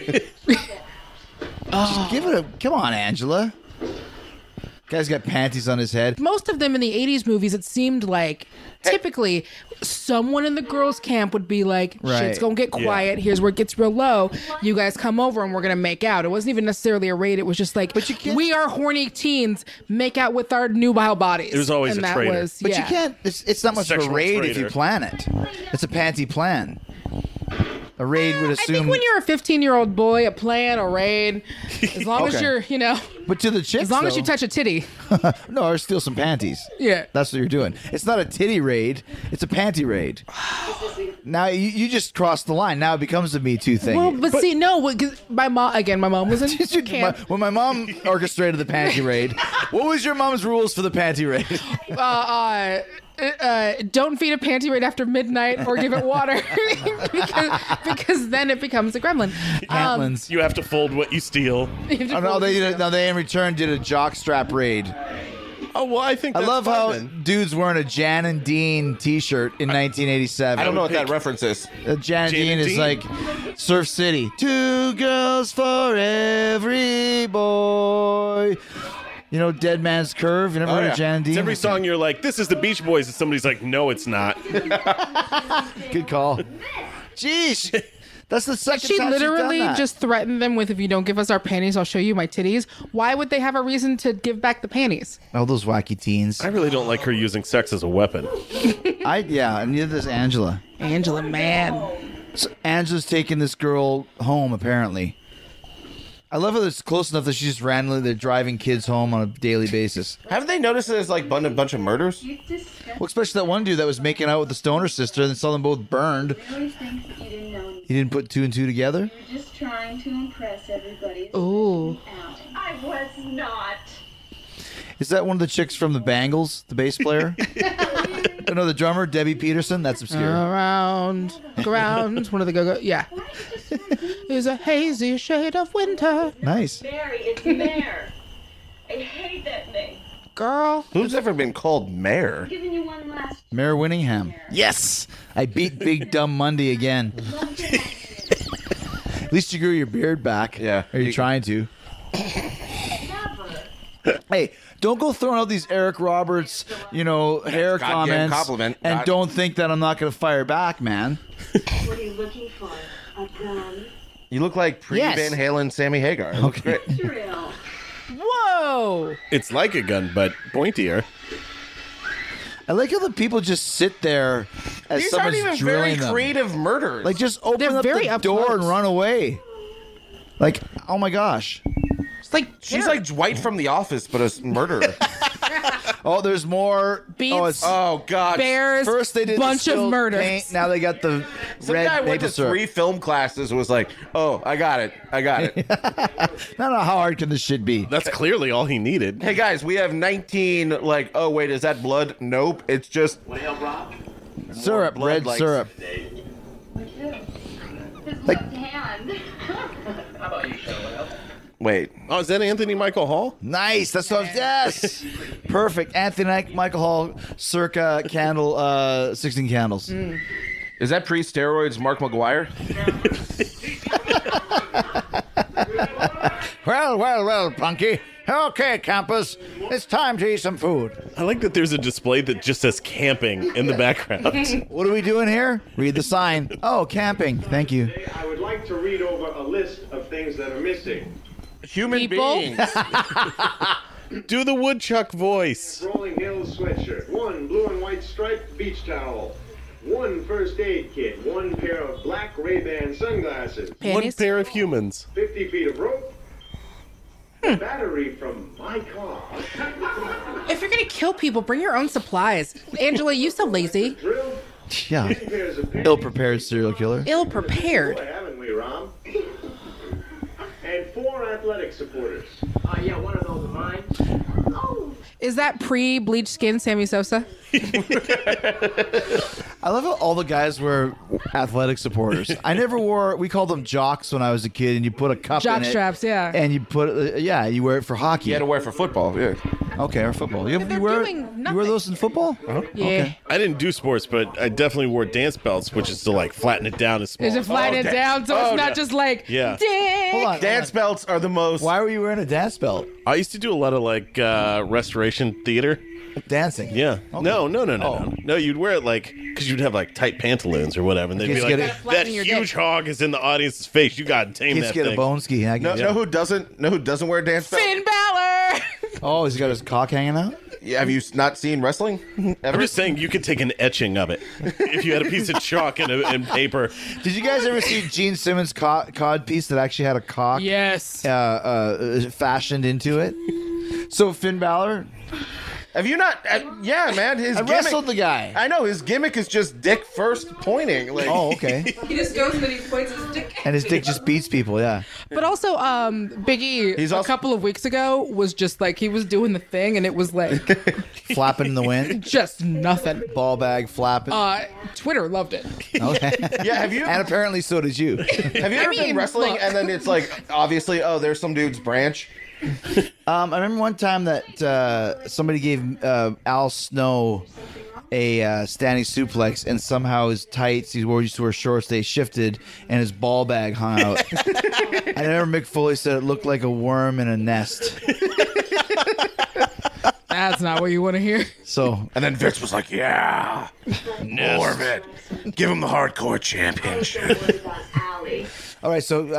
Just give it a... Come on, Angela. Guy's got panties on his head. Most of them in the 80s movies, it seemed like typically someone in the girls' camp would be like, Right. shit's gonna get quiet. Here's where it gets real low. You guys come over and we're gonna make out. It wasn't even necessarily a raid. It was just like, But you can't- we are horny teens, make out with our nubile bodies. It was always and a that traitor. was, But yeah. you can't... It's not much of a Sexual raid if you traitor. plan it. It's a panty plan. A raid would I assume... think when you're a 15-year-old boy, a plan, a raid, as long as Okay. you're, But to the chicks, as long as though- you touch a titty. No, or steal some panties. Yeah. That's what you're doing. It's not a titty raid. It's a panty raid. Now, you just crossed the line. Now it becomes a Me Too thing. Well, but see, no, 'cause my mom was in camp. When my mom orchestrated the panty raid, what was your mom's rules for the panty raid? Don't feed a panty right after midnight or give it water because then it becomes a gremlin. Catlins. You have to fold what you steal. You have to Oh, no, fold they it. did. No, they in return did a jock strap raid. Oh, well, I think I that's love fine how then. dudes wearing a Jan and Dean T-shirt in 1987. I don't know what that reference is. Jan and Jan Dean and is Dean? like Surf City. 2 girls for every boy. You know Dead Man's Curve? You never heard yeah. of Jan and Dean? It's every song you're like, this is the Beach Boys, and somebody's like, no, it's not. Good call. Jeez. That's the second She time literally she's done that. just threatened them with, if you don't give us our panties, I'll show you my titties. Why would they have a reason to give back the panties? Oh, those wacky teens. I really don't like her using sex as a weapon. Yeah, and neither does Angela. Angela, man. So Angela's taking this girl home, apparently. I love how it's close enough that she's just randomly they're driving kids home on a daily basis. Haven't they noticed there's like a bunch of murders? Well, especially that one dude that was making out with the stoner sister and saw them both burned. Really think that you didn't know He didn't put 2 and 2 together? You're just trying to impress everybody. Ooh. I was not. Is that one of the chicks from the Bangles, the bass player? Oh, no, the drummer, Debbie Peterson? That's obscure. Around ground. One of the go-go. Yeah. Is a hazy shade of winter. Nice. Mary, it's Mare. I hate that name. Girl. Who's ever been called mayor? Giving you one last. Mayor Winningham. Yes! I beat Big Dumb Monday again. At least you grew your beard back. Yeah. Are you trying to? Hey, don't go throwing out these Eric Roberts, hair Goddamn comments. compliment. And God- don't think that I'm not going to fire back, man. What are you looking for? A gun? You look like Yes. pre-Van Halen Sammy Hagar. It looks great. Real. Whoa. It's like a gun, but pointier. I like how the people just sit there as These aren't someone's even very drilling them. creative murders. Like, just open They're up very the up door close. and run away. Like, oh my gosh. It's like she's like Dwight from The Office, but a murderer. Oh, there's more. Beets, Oh, it's Oh God! bears, first they did the bunch of spill murders. paint, now they got the Some red guy went maple to syrup. 3 film classes and was like, "Oh, I got it. No, how hard can this shit be? That's clearly all he needed. Hey guys, we have 19. Like, oh wait, is that blood? Nope, it's just Syrup, blood red like- syrup. His Like- left hand. wait. Oh, is that Anthony Michael Hall? Nice. That's what. Yes. Perfect. Anthony Michael Hall, circa candle, 16 candles. Is that pre-steroids Mark McGuire? Well, Punky. Okay, campus. It's time to eat some food. I like that there's a display that just says camping in the background. What are we doing here? Read the sign. Oh, camping. Thank you. I would like to read over a list of things that are missing. Human People? beings. Do the woodchuck voice. Rolling Hills sweatshirt, 1 blue and white striped beach towel, 1 first aid kit, 1 pair of black Ray-Ban sunglasses, One Panties. pair of humans. 50 feet of rope, a battery from my car, If you're gonna kill people, bring your own supplies. Angela, you so lazy. drill, Yeah. 10 pairs of pants. Ill-prepared serial killer. Ill prepared. Boy, haven't we, Rom? And 4 athletic supporters. Is that pre-bleached skin Sammy Sosa? I love how all the guys wear athletic supporters. I never wore. We called them jocks when I was a kid, and you put a cup Jock in it, straps, yeah. and you put you wear it for hockey. You had to wear for football. Yeah. Okay, or football. You, They're you wear doing you wear nothing. those in football? Yeah. I didn't do sports, but I definitely wore dance belts, which is to like flatten it down as small. Is it flatten it down so it's not just like Yeah. dick? Hold on. Dance belts are the most. Why were you wearing a dance belt? I used to do a lot of like restoration theater. Dancing. Yeah. Okay. No. Oh. No, you'd wear it like because you'd have like tight pantaloons or whatever, and they'd be Kids like, get it- "That Flatten your huge dick." hog is in the audience's face. You got to tame Kids that get thing." a bone ski. I No, get it. know who doesn't? Know who doesn't wear dance belts? Finn Balor. Oh, he's got his cock hanging out? Yeah, have you not seen wrestling? Ever? I'm just saying you could take an etching of it if you had a piece of chalk and paper. Did you guys ever see Gene Simmons' cod piece that actually had a cock Yes. fashioned into it? So Finn Balor, Have you not? Yeah, man. His I gimmick. wrestled the guy. I know his gimmick is just dick first pointing. Like, Oh, okay. He just goes and he points his dick. And his dick just beats people, yeah. But also, Big E, He's a also- couple of weeks ago, was just like, he was doing the thing, and it was like, Flapping in the wind, just nothing. ball bag flapping. Twitter loved it. Okay. yeah. Have you? And apparently so did you. Have you ever been mean, wrestling look. and then it's like obviously, oh, there's some dude's branch, I remember one time that somebody gave Al Snow a standing suplex, and somehow his tights, he used to wear shorts, they shifted, and his ball bag hung out. I remember Mick Foley said it looked like a worm in a nest. That's not what you want to hear. So, And then Vince was like, yeah, more of it. Give him the hardcore championship. all right, so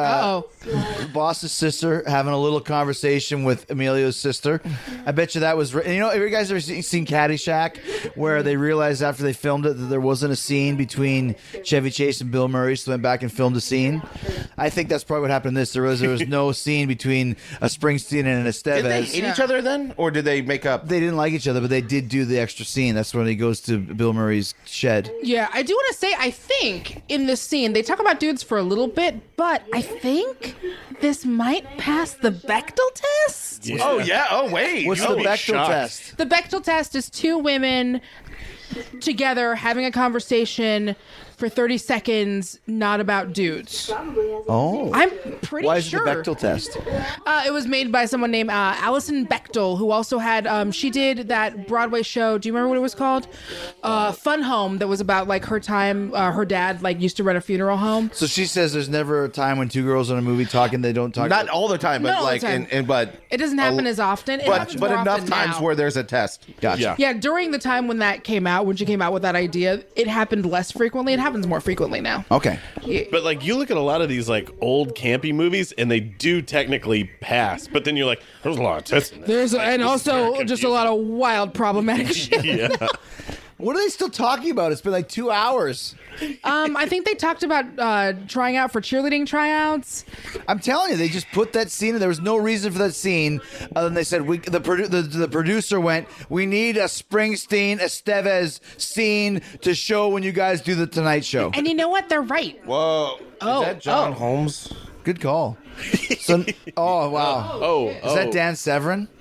Boss's sister having a little conversation with Emilio's sister. I bet you that was. And you know, have you guys ever seen Caddyshack, where they realized after they filmed it that there wasn't a scene between Chevy Chase and Bill Murray, so they went back and filmed a scene? I think that's probably what happened in this. There was no scene between a Springsteen and an Estevez. Did they hate each other then? Or did they make up? They didn't like each other, but they did do the extra scene. That's when he goes to Bill Murray's shed. Yeah, I do want to say, I think in this scene, they talk about dudes for a little bit, but I think this might pass the Bechdel test. Yeah. Oh, yeah. Oh, wait. What's You'll the be Bechdel shocked. test? The Bechdel test is two women together having a conversation for 30 seconds, not about dudes. Oh. I'm pretty Why is sure. it the Bechdel test? It was made by someone named Alison Bechdel, who also had, she did that Broadway show. Do you remember what it was called? Fun Home, that was about like her time, her dad like used to run a funeral home. So she says there's never a time when two girls in a movie talking, they don't talk. Not all the time, but Not all the like, time. but It doesn't happen as often. It happens but more enough often times now. where there's a test. Gotcha. Yeah. Yeah, during the time when that came out, when she came out with that idea, it happened less frequently. It happens more frequently now. Okay. But like you look at a lot of these like old campy movies and they do technically pass, but then you're like, there's a lot of tests. in this. And This is very also just a lot of wild problematic shit. Yeah. What are they still talking about? It's been like 2 hours. I think they talked about trying out for cheerleading tryouts. I'm telling you, they just put that scene in. There was no reason for that scene other than they said, the producer went, we need a Springsteen, Estevez scene to show when you guys do the Tonight Show. And you know what? They're right. Whoa. Oh, Is that John Holmes? Good call. So, oh, wow. Oh, Is that Dan Severin?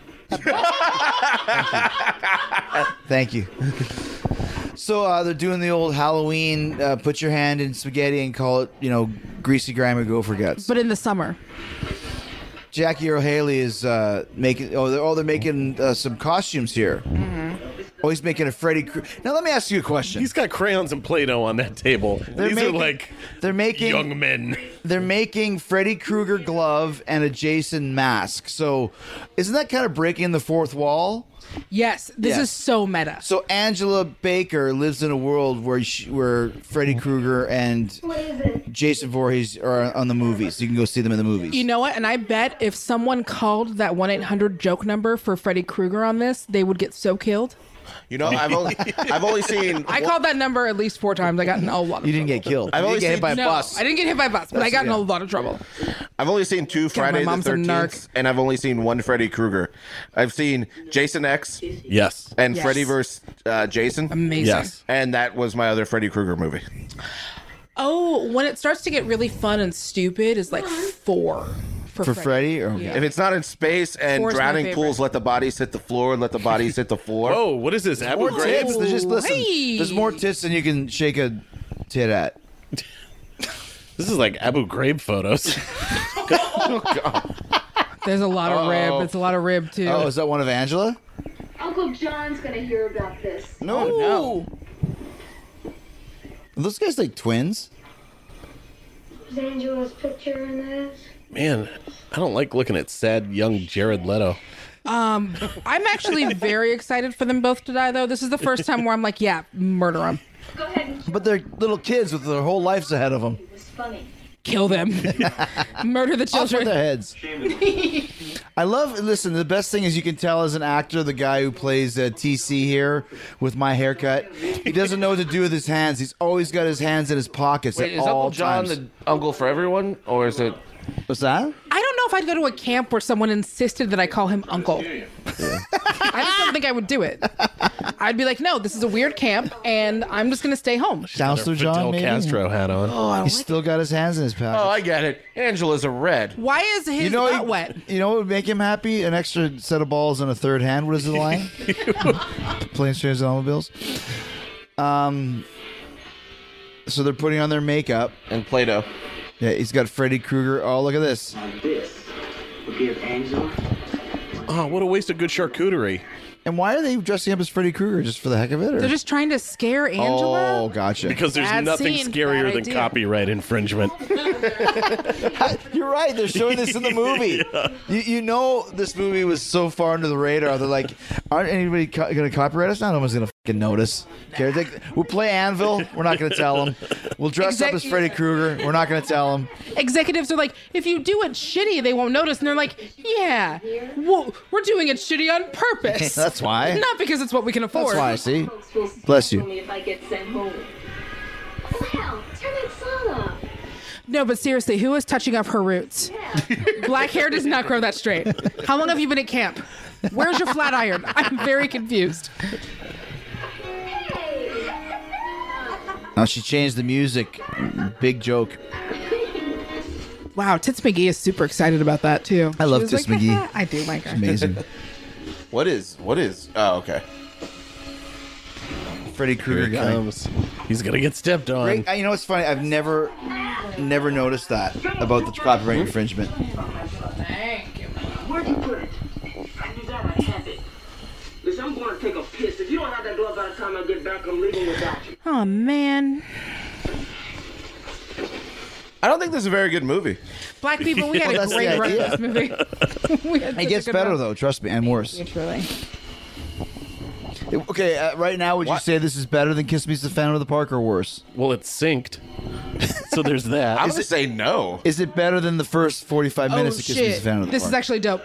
Thank you. So they're doing the old Halloween, put your hand in spaghetti and call it, greasy grime or gopher guts. But in the summer. Jackie Earle Haley is making. They're making some costumes here. Mm-hmm. Oh, he's making a Freddy Krueger. Now let me ask you a question. He's got crayons and Play-Doh on that table. These are like young men. They're making Freddy Krueger glove and a Jason mask. So, isn't that kind of breaking the fourth wall? Yes, this Yes. is so meta. So Angela Baker lives in a world where Freddy Krueger and Jason Voorhees are on the movies. You can go see them in the movies. You know what? And I bet if someone called that 1-800 joke number for Freddy Krueger on this, they would get so killed. I've only seen. I called that number at least 4 times. I got in a lot of You didn't trouble. get killed. I've You only didn't get hit seen- by a No, bus. I didn't get hit by a bus, but I got in a lot of trouble. I've only seen 2 my Friday the mom's a narc. 13th, and I've only seen 1 Freddy Krueger. I've seen Jason X Yes. and Yes. Freddy vs. Jason. Amazing. Yes. And that was my other Freddy Krueger movie. Oh, when it starts to get really fun and stupid is like 4 For Freddy? Or, Yeah. If it's not in space and 4 is my drowning favorite. pools, let the bodies hit the floor, let the bodies hit the floor. Oh, what is this? Abu More Ghraib? tits. There's just listen. Hey. There's more tits than you can shake a tit at. This is like Abu Ghraib photos. There's a lot of rib. It's a lot of rib too. Oh, is that one of Angela? Uncle John's gonna hear about this. No. Are those guys like twins? Is Angela's picture in this? Man, I don't like looking at sad young Jared Leto. I'm actually very excited for them both to die, though. This is the first time where I'm like, yeah, murder them. Go ahead and But they're little kids with their whole lives ahead of them. it was funny. Kill them. Murder the Off with children. their heads. I love. Listen, the best thing is you can tell as an actor, the guy who plays TC here with my haircut, he doesn't know what to do with his hands. He's always got his hands in his pockets Wait, at is all Uncle John times. the uncle for everyone, or is it? What's that? I don't know if I'd go to a camp where someone insisted that I call him uncle. I just don't think I would do it. I'd be like, no, this is a weird camp, and I'm just going to stay home. Counselor John, Fidel maybe? Castro hat on. He's still got his hands in his pockets. Oh, I get it. Angela's a red. Why is his butt wet? You know what would make him happy? An extra set of balls and a third hand. What is the line? Planes, trains, and automobiles. So they're putting on their makeup. And Play-Doh. Yeah, he's got Freddy Krueger. Oh, look at this. This will give Angela Oh, what a waste of good charcuterie. And why are they dressing up as Freddy Krueger just for the heck of it? Or? They're just trying to scare Angela. Oh, gotcha. Because there's Bad nothing scene, scarier bad than idea. copyright infringement. You're right. They're showing this in the movie. You know this movie was so far under the radar. They're like, aren't anybody going to copyright us? No one's going to fucking notice. Okay, we'll play Anvil. We're not going to tell them. We'll dress up as Freddy Krueger. We're not going to tell them. Executives are like, if you do it shitty, they won't notice. And they're like, yeah, we're doing it shitty on purpose. That's why. Not because it's what we can afford. That's why, see? Bless you. If I get sent home. Oh, hell, turn that song off. No, but seriously, who is touching up her roots? Black hair does not grow that straight. How long have you been at camp? Where's your flat iron? I'm very confused. Now she changed the music. Big joke. Wow, Tits McGee is super excited about that too. I love She was Tits like, McGee. I do like her. Amazing. What is? Oh, okay. Freddy Krueger Here guy. he comes. He's gonna get stepped on. Great. You know what's funny? I've never noticed that about the copyright infringement. Thank you. Where'd you put it? I knew that I have it. Listen, I'm going to take a piss. If you don't have that glove by the time I get back, I'm leaving without you. Oh man. I don't think this is a very good movie. Black people, we had a Well, that's great the run idea. of this movie. We had such It a gets good better run. though, trust me, and worse. Really. Okay, right now, would you say this is better than Kiss Me's the Phantom of the Park or worse? Well, it's synced. So there's that. I'm gonna say no. Is it better than the first 45 minutes Oh of Kiss Me's the shit! Phantom of the This Park? is actually dope.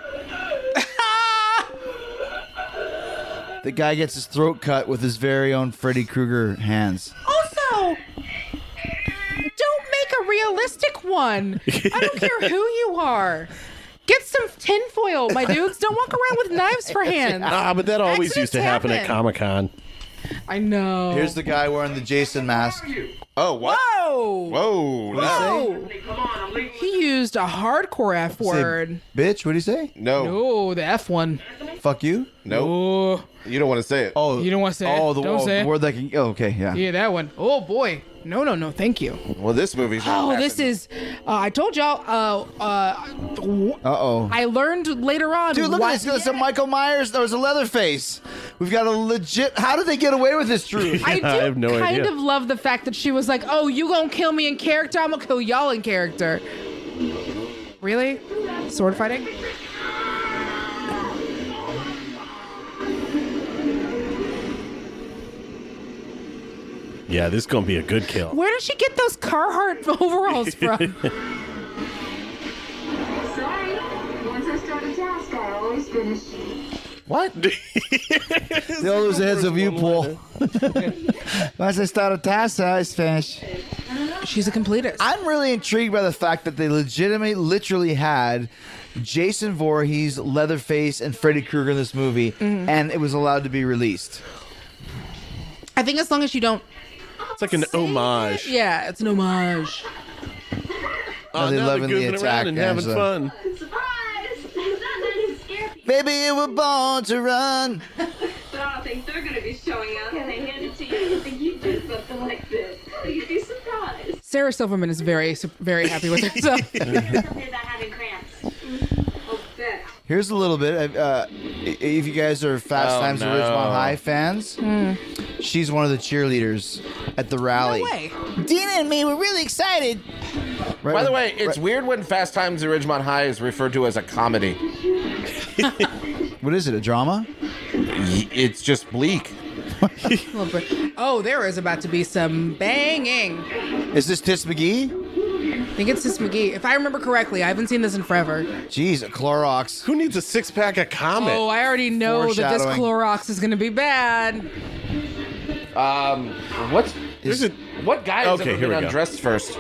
The guy gets his throat cut with his very own Freddy Krueger hands. Also, don't make a realistic one. I don't care who you are. Get some tinfoil, my dudes. Don't walk around with knives for hands. But that always used to happen at Comic-Con. I know. Here's the guy wearing the Jason mask. Oh, what? Whoa! Whoa! Whoa! He used a hardcore F word. Bitch, what'd he say? No. No, the F one. Fuck you? No. Oh, You don't want to say it. Oh, you don't want to say oh, it? the, Don't oh, say the it. word that can. Oh, okay, yeah. Yeah, that one. Oh boy. No, thank you. Well, this movie's not Oh, this is. I told y'all. Uh-oh. I learned later on. Dude, look why- at this. There's a Michael Myers. There was a Leatherface. We've got a legit. How did they get away with this truth? I do I have no kind idea. of love the fact that she was like, "Oh, you gonna kill me in character? I'm gonna kill y'all in character." Really? Sword fighting? Yeah, this is gonna be a good kill. Where did she get those Carhartt overalls from? Sorry. Once I start a task, I always finish. What? They all lose the heads of you, Paul. Once I start a task, I always finish. She's a completist. I'm really intrigued by the fact that they literally had Jason Voorhees, Leatherface, and Freddy Krueger in this movie, and it was allowed to be released. I think as long as you don't. It's like an homage. Yeah, it's an homage. Now they now loving they're the goofing attack, around and having Angela. fun. Surprise! Not that to scare people. Baby, you were born to run. But I don't think they're gonna be showing up. Can they hand it to you? I think you do something like this. You'd be surprised. Sarah Silverman is very, very happy with herself. Something about having cramps. Oh, bet. Here's a little bit. If you guys are Fast Oh, Times at no. Ridgemont High fans, she's one of the cheerleaders at the rally. No way. Dina and me were really excited. Right By the when- way, it's weird when Fast Times at Ridgemont High is referred to as a comedy. What is it, a drama? It's just bleak. Oh, there is about to be some banging. Is this Tits McGee? I think it's this McGee. If I remember correctly, I haven't seen this in forever. Jeez, a Clorox. Who needs a six-pack of Comet? Oh, I already know that this Foreshadowing. Clorox is going to be bad. What guy has Okay, ever here been we go. undressed first?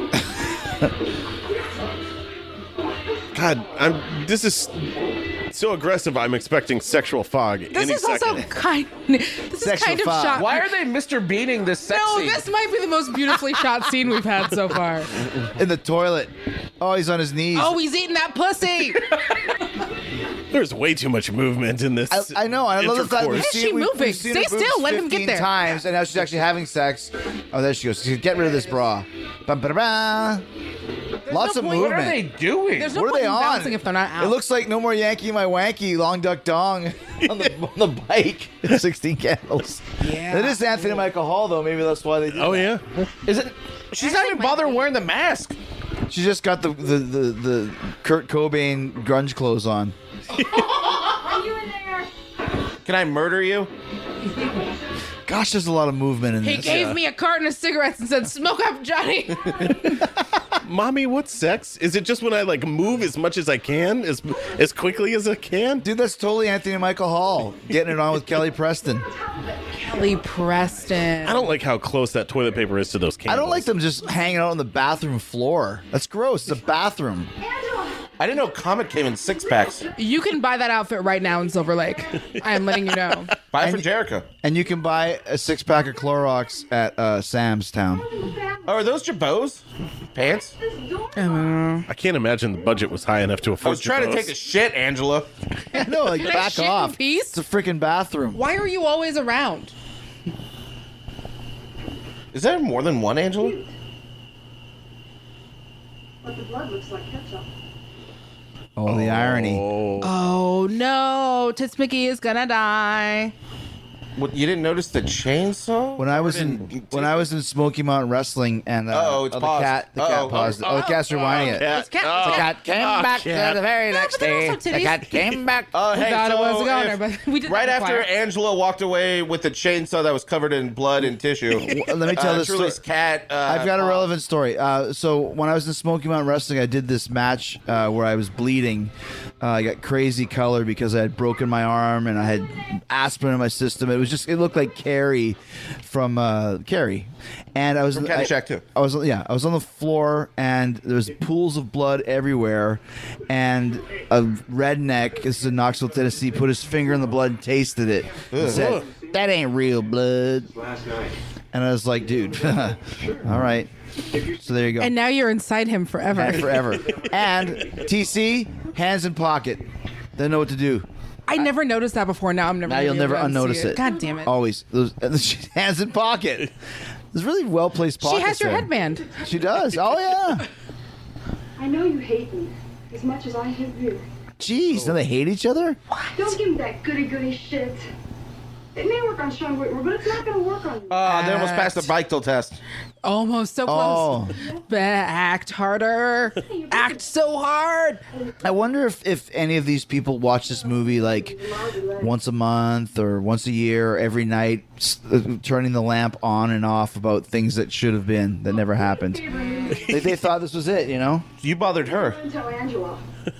God, this is so aggressive. I'm expecting sexual fog This any is second. also kind. This is Sexual kind of fog. shot. Why are they Mr. Beaning this sex No, scene? this might be the most beautifully shot scene we've had so far. In the toilet. Oh, he's on his knees. Oh, he's eating that pussy. There's way too much movement in this. I know. I love the fact intercourse. we've Is seen, she we've moving? seen Stay her boobs still, let him get 15 there. times, and now she's actually having sex. Oh, there she goes. She's get rid of this bra. Bum, ba, da, ba. Lots of point. movement. What are they doing? There's no What are point they in on? bouncing if they're not out. It looks like No More Yankee My Wanky, Long Duck Dong on the bike. 16 candles. Yeah. It is Anthony Michael Hall, though. Maybe that's why they did Oh that. yeah. Is it? She's not even bothering wearing the mask. She just got the Kurt Cobain grunge clothes on. Are you in there? Can I murder you? Gosh, there's a lot of movement in He this. gave me a carton of cigarettes and said, "Smoke up, Johnny." Mommy, what's sex? Is it just when I like move as much as I can, as quickly as I can? Dude, that's totally Anthony Michael Hall getting it on with Kelly Preston. Kelly Preston. I don't like how close that toilet paper is to those candles. I don't like them just hanging out on the bathroom floor. That's gross. It's a bathroom. I didn't know Comet came in 6-packs. You can buy that outfit right now in Silver Lake. I am letting you know. Buy it from Jericho. And you can buy a 6-pack of Clorox at Sam's Town. Oh, are those Jabos pants? I can't imagine the budget was high enough to afford. I was trying to take a shit, Angela. Yeah, no, like back shit in off. peace? It's a freaking bathroom. Why are you always around? Is there more than one Angela? But the blood looks like ketchup. Oh, the irony. Oh no, Tits Mickey is gonna die. What, you didn't notice the chainsaw? When I was in Smoky Mountain Wrestling and it's the paused. cat paused. Oh, the cat's rewinding it. It's cat. The cat came back the very next but they're day. also The titties. cat came back. Hey, Thought it was a goner, if- but we did right that in after choir. Angela walked away with the chainsaw that was covered in blood and tissue. Let me tell this Truly's story. cat. I've got a relevant story. So when I was in Smoky Mountain Wrestling, I did this match where I was bleeding. I got crazy color because I had broken my arm and I had aspirin in my system. It looked like Carrie from Carrie. And I was From Caddyshack too. I was on the floor and there was pools of blood everywhere. And a redneck, this is in Knoxville, Tennessee, put his finger in the blood and tasted it. And said, "That ain't real blood." Last night. And I was like, dude, all right. So there you go. And now you're inside him forever. And forever. And TC, hands in pocket. They know what to do. I never noticed that before. Now I'm never. Now gonna you'll be never able to unnotice see it. God damn it. Always. Those hands in pocket. There's really well placed She pockets. has your there. headband. She does. Oh yeah. I know you hate me as much as I hate you. Jeez, now they hate each other? Don't give me that goody-goody shit. It may work on Sean Whitmer, but it's not going to work on you. They almost passed the Bechtel test. Almost so Oh. close. Act harder. Act so hard. I wonder if any of these people watch this movie like once a month or once a year, or every night, turning the lamp on and off about things that should have been, that never happened. They thought this was it, you know? You bothered her. And tell Angela.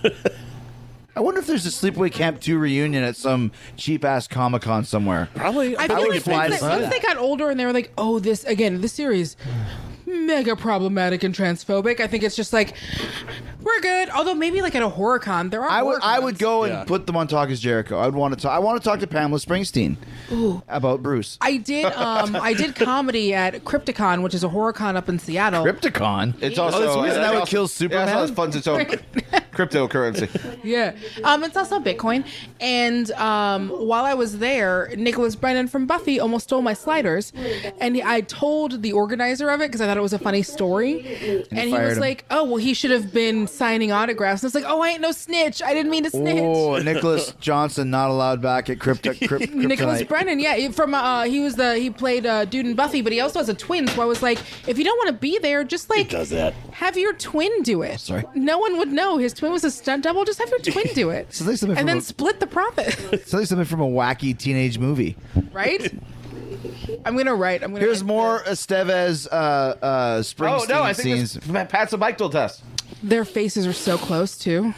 I wonder if there's a Sleepaway Camp 2 reunion at some cheap-ass Comic-Con somewhere. Probably. I feel would like fly once, to they, see once that. they got older and they were like, oh, this series, mega problematic and transphobic. I think it's just like, we're good. Although maybe like at a horror con, there are I horror would cons. go and Yeah. put them on Talk is Jericho. I want to talk to Pamela Springsteen about Bruce. I did comedy at Crypticon, which is a horror con up in Seattle. Crypticon. It's also that's weird. Isn't that what also- kills Superman? Yeah, it funds its own cryptocurrency. Yeah. It's also Bitcoin. And while I was there, Nicholas Brennan from Buffy almost stole my sliders. And I told the organizer of it because I thought it was a funny story. And he fired was him. like, oh, well, he should have been signing autographs. And I was like, oh, I ain't no snitch. I didn't mean to snitch. Oh, Nicholas Johnson not allowed back at Nicholas Kryptonite. Brennan, yeah, from he played dude in Buffy, but he also has a twin. So I was like, if you don't want to be there, just like does that. have your twin do it. Sorry. No one would know his twin was a stunt double. Just have your twin do it, So they submit and from then a- split the profit. It's like something from a wacky teenage movie. Right? I'm gonna write. Here's more Estevez Springsteen Oh, no, I think scenes. this passed the Bechtel test. Their faces are so close too.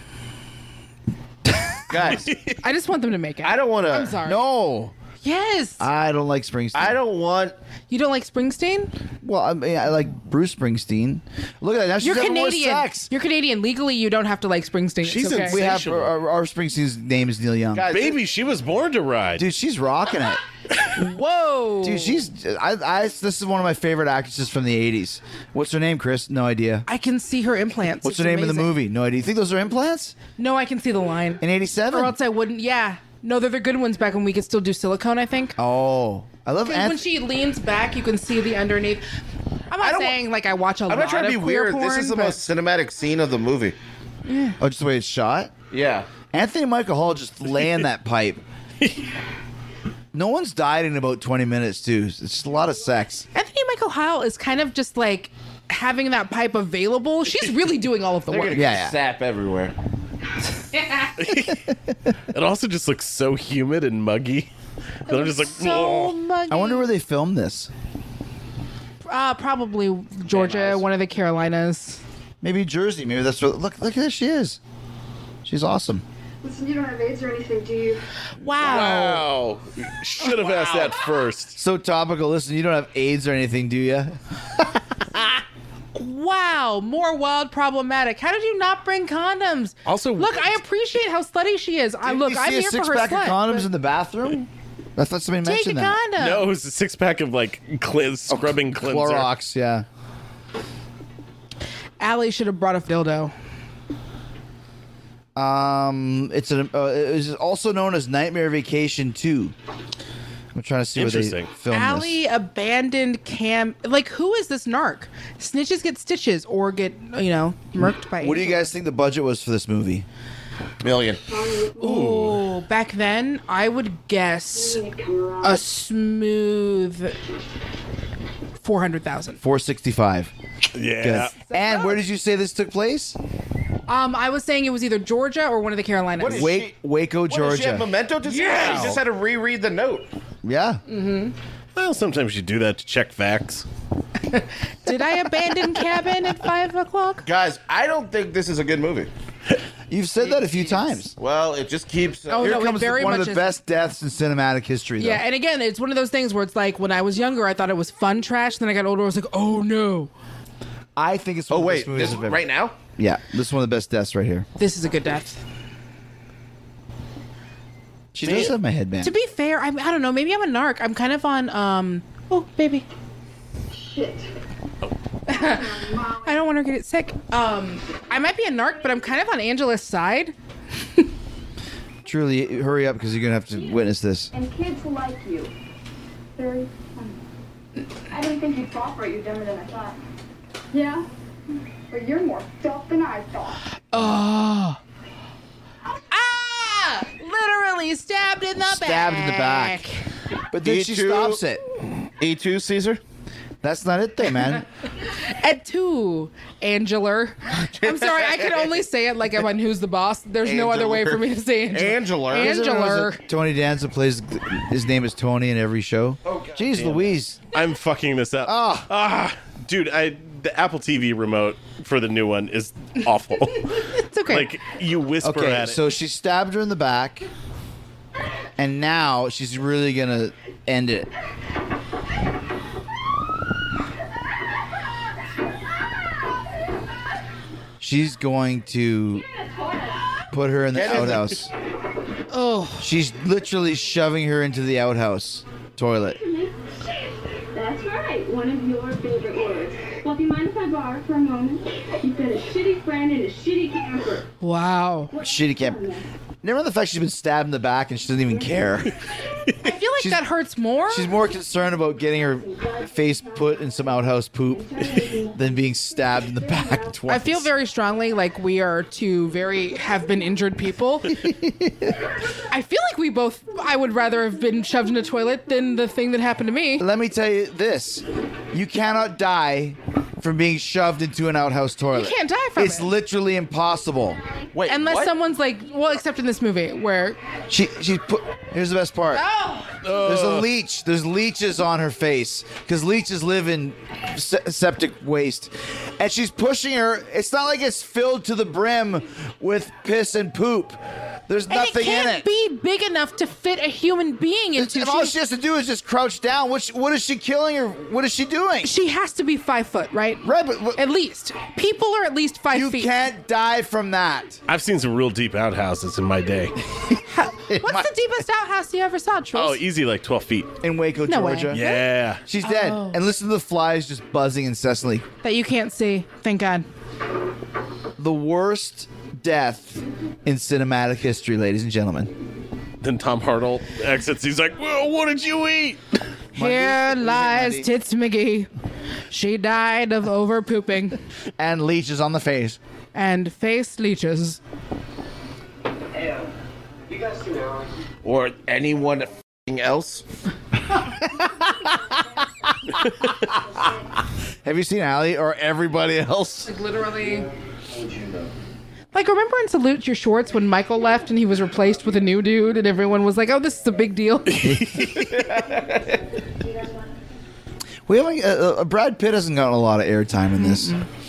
Guys, I just want them to make it. I don't want I'm to. sorry. No, Yes. I don't like Springsteen. I don't want. You don't like Springsteen? Well, I mean, I like Bruce Springsteen. Look at that. Now she's You're having more Canadian. sex. You're Canadian. Legally, you don't have to like Springsteen. She's it's okay. insane. We have Sensational. our Springsteen's name is Neil Young. Guys, Baby, she was born to ride. Dude, she's rocking it. Whoa. Dude, this is one of my favorite actresses from the 80s. What's her name, Chris? No idea. I can see her implants. What's It's her name in the amazing. movie? No idea. You think those are implants? No, I can see the line. In 87? Or else I wouldn't. Yeah. No, they're the good ones back when we could still do silicone, I think. Oh. I love When she leans back, you can see the underneath. I'm not saying like I watch a lot I'm not trying to be of queer weird. porn, This is the but- most cinematic scene of the movie. Oh, just the way it's shot? Yeah. Anthony Michael Hall just laying that pipe. No one's died in about 20 minutes, too. It's just a lot of sex. Anthony Michael Hall is kind of just like having that pipe available. She's really doing all of the They're work. gonna get sap everywhere. It also just looks so humid and muggy. That I'm just like, So "Oh." muggy. I wonder where they filmed this. Probably Georgia, one of the Carolinas. Maybe Jersey. Maybe that's what. Look at there she is. She's awesome. Listen, you don't have AIDS or anything, do you? Wow. Wow. Should have asked that first. So topical. Listen, you don't have AIDS or anything, do you? Wow, more wild problematic. How did you not bring condoms? Also, look, I appreciate how slutty she is. I'm you here see a for her six-pack of slut. condoms in the bathroom? I thought somebody Take a mentioned that. condom. No, it was a 6-pack of like scrubbing cleanser. Clorox, yeah. Allie should have brought a dildo. It is also known as Nightmare Vacation 2. I'm trying to see where they Interesting. filmed Allie abandoned Cam. Like, who is this narc? Snitches get stitches or get, murked by. this. What do you guys think the budget was for this movie? Million. Ooh, back then, I would guess a smooth 400,000. 465. Yeah. Good. And where did you say this took place? I was saying it was either Georgia or one of the Carolinas. What is Waco, What, does she have Georgia. memento to say? Yeah. She just had to reread the note. Yeah. Well, sometimes you do that to check facts. Did I abandon cabin at 5 o'clock? Guys, I don't think this is a good movie. You've said that a few times. Well, it just keeps... Oh, Here no, it comes very one of much the is. best deaths in cinematic history, though. Yeah, and again, it's one of those things where it's like when I was younger, I thought it was fun trash. Then I got older, I was like, oh no, I think it's one Oh, of the wait. best movies This, I've ever- right now? Yeah, this is one of the best deaths right here. this is a good death. She does have my headband. To be fair, I don't know. Maybe I'm a narc. I'm kind of on. Oh, baby. Shit. I don't want her to get sick. I might be a narc, but I'm kind of on Angela's side. Truly, hurry up because you're going to have to witness this. And kids like you. Very funny. I didn't think you'd fall for it. You're dumber than I thought. Yeah? But you're more tough than I thought. Oh. Ah! Literally stabbed in the back. Stabbed in the back. But then she E2 stops it. E2, Caesar? That's not it though, man. At 2, Angela. I'm sorry, I can only say it like I'm on Who's the Boss. There's no other way for me to say Angela. Angela. Tony Danza plays, his name is Tony in every show. Oh, jeez Louise. I'm fucking this up. Dude, the Apple TV remote for the new one is awful. It's okay. Like, you whisper Okay, at it. so she stabbed her in the back, and now she's really going to end it. She's going to put her in the outhouse. Oh. She's literally shoving her into the outhouse toilet. That's right, one of your favorite words. Well, if you mind if I borrow for a moment? You've got a shitty friend and a shitty camper. Wow. Shitty camp. Never mind the fact she's been stabbed in the back and she doesn't even care. I feel like that hurts more. She's more concerned about getting her face put in some outhouse poop than being stabbed in the back twice. I feel very strongly like we are two have been injured people. I feel like we both, I would rather have been shoved in a toilet than the thing that happened to me. Let me tell you this. You cannot die from being shoved into an outhouse toilet. You can't die from It's it. literally impossible. Wait, Unless what? someone's like, well, except in this movie where. She put. Here's the best part. Oh! There's a leech. There's leeches on her face because leeches live in septic waste, and she's pushing her. It's not like it's filled to the brim with piss and poop. There's And nothing it can't in it. be big enough to fit a human being into. And all she has to do is just crouch down. What is she killing her? What is she doing? She has to be 5 foot, right? Right, but At least. People are at least 5 you feet. can't die from that. I've seen some real deep outhouses in my day. What's the deepest outhouse you ever saw, Truls? Oh, easy, like 12 feet. In Waco, No way. Georgia. Yeah. She's dead. Oh. And listen to the flies just buzzing incessantly. That you can't see. Thank God. The worst death in cinematic history, ladies and gentlemen. Then Tom Hartle exits. He's like, well, what did you eat? Here lies Monday. Tits McGee. She died of over pooping And leeches on the face. and face leeches. Hey, you guys seen Alex? Or anyone f***ing else. Have you seen Allie or everybody else? Like literally. Like, remember in Salute Your Shorts when Michael left and he was replaced with a new dude and everyone was like, oh, this is a big deal? We haven't. Brad Pitt hasn't gotten a lot of airtime in this.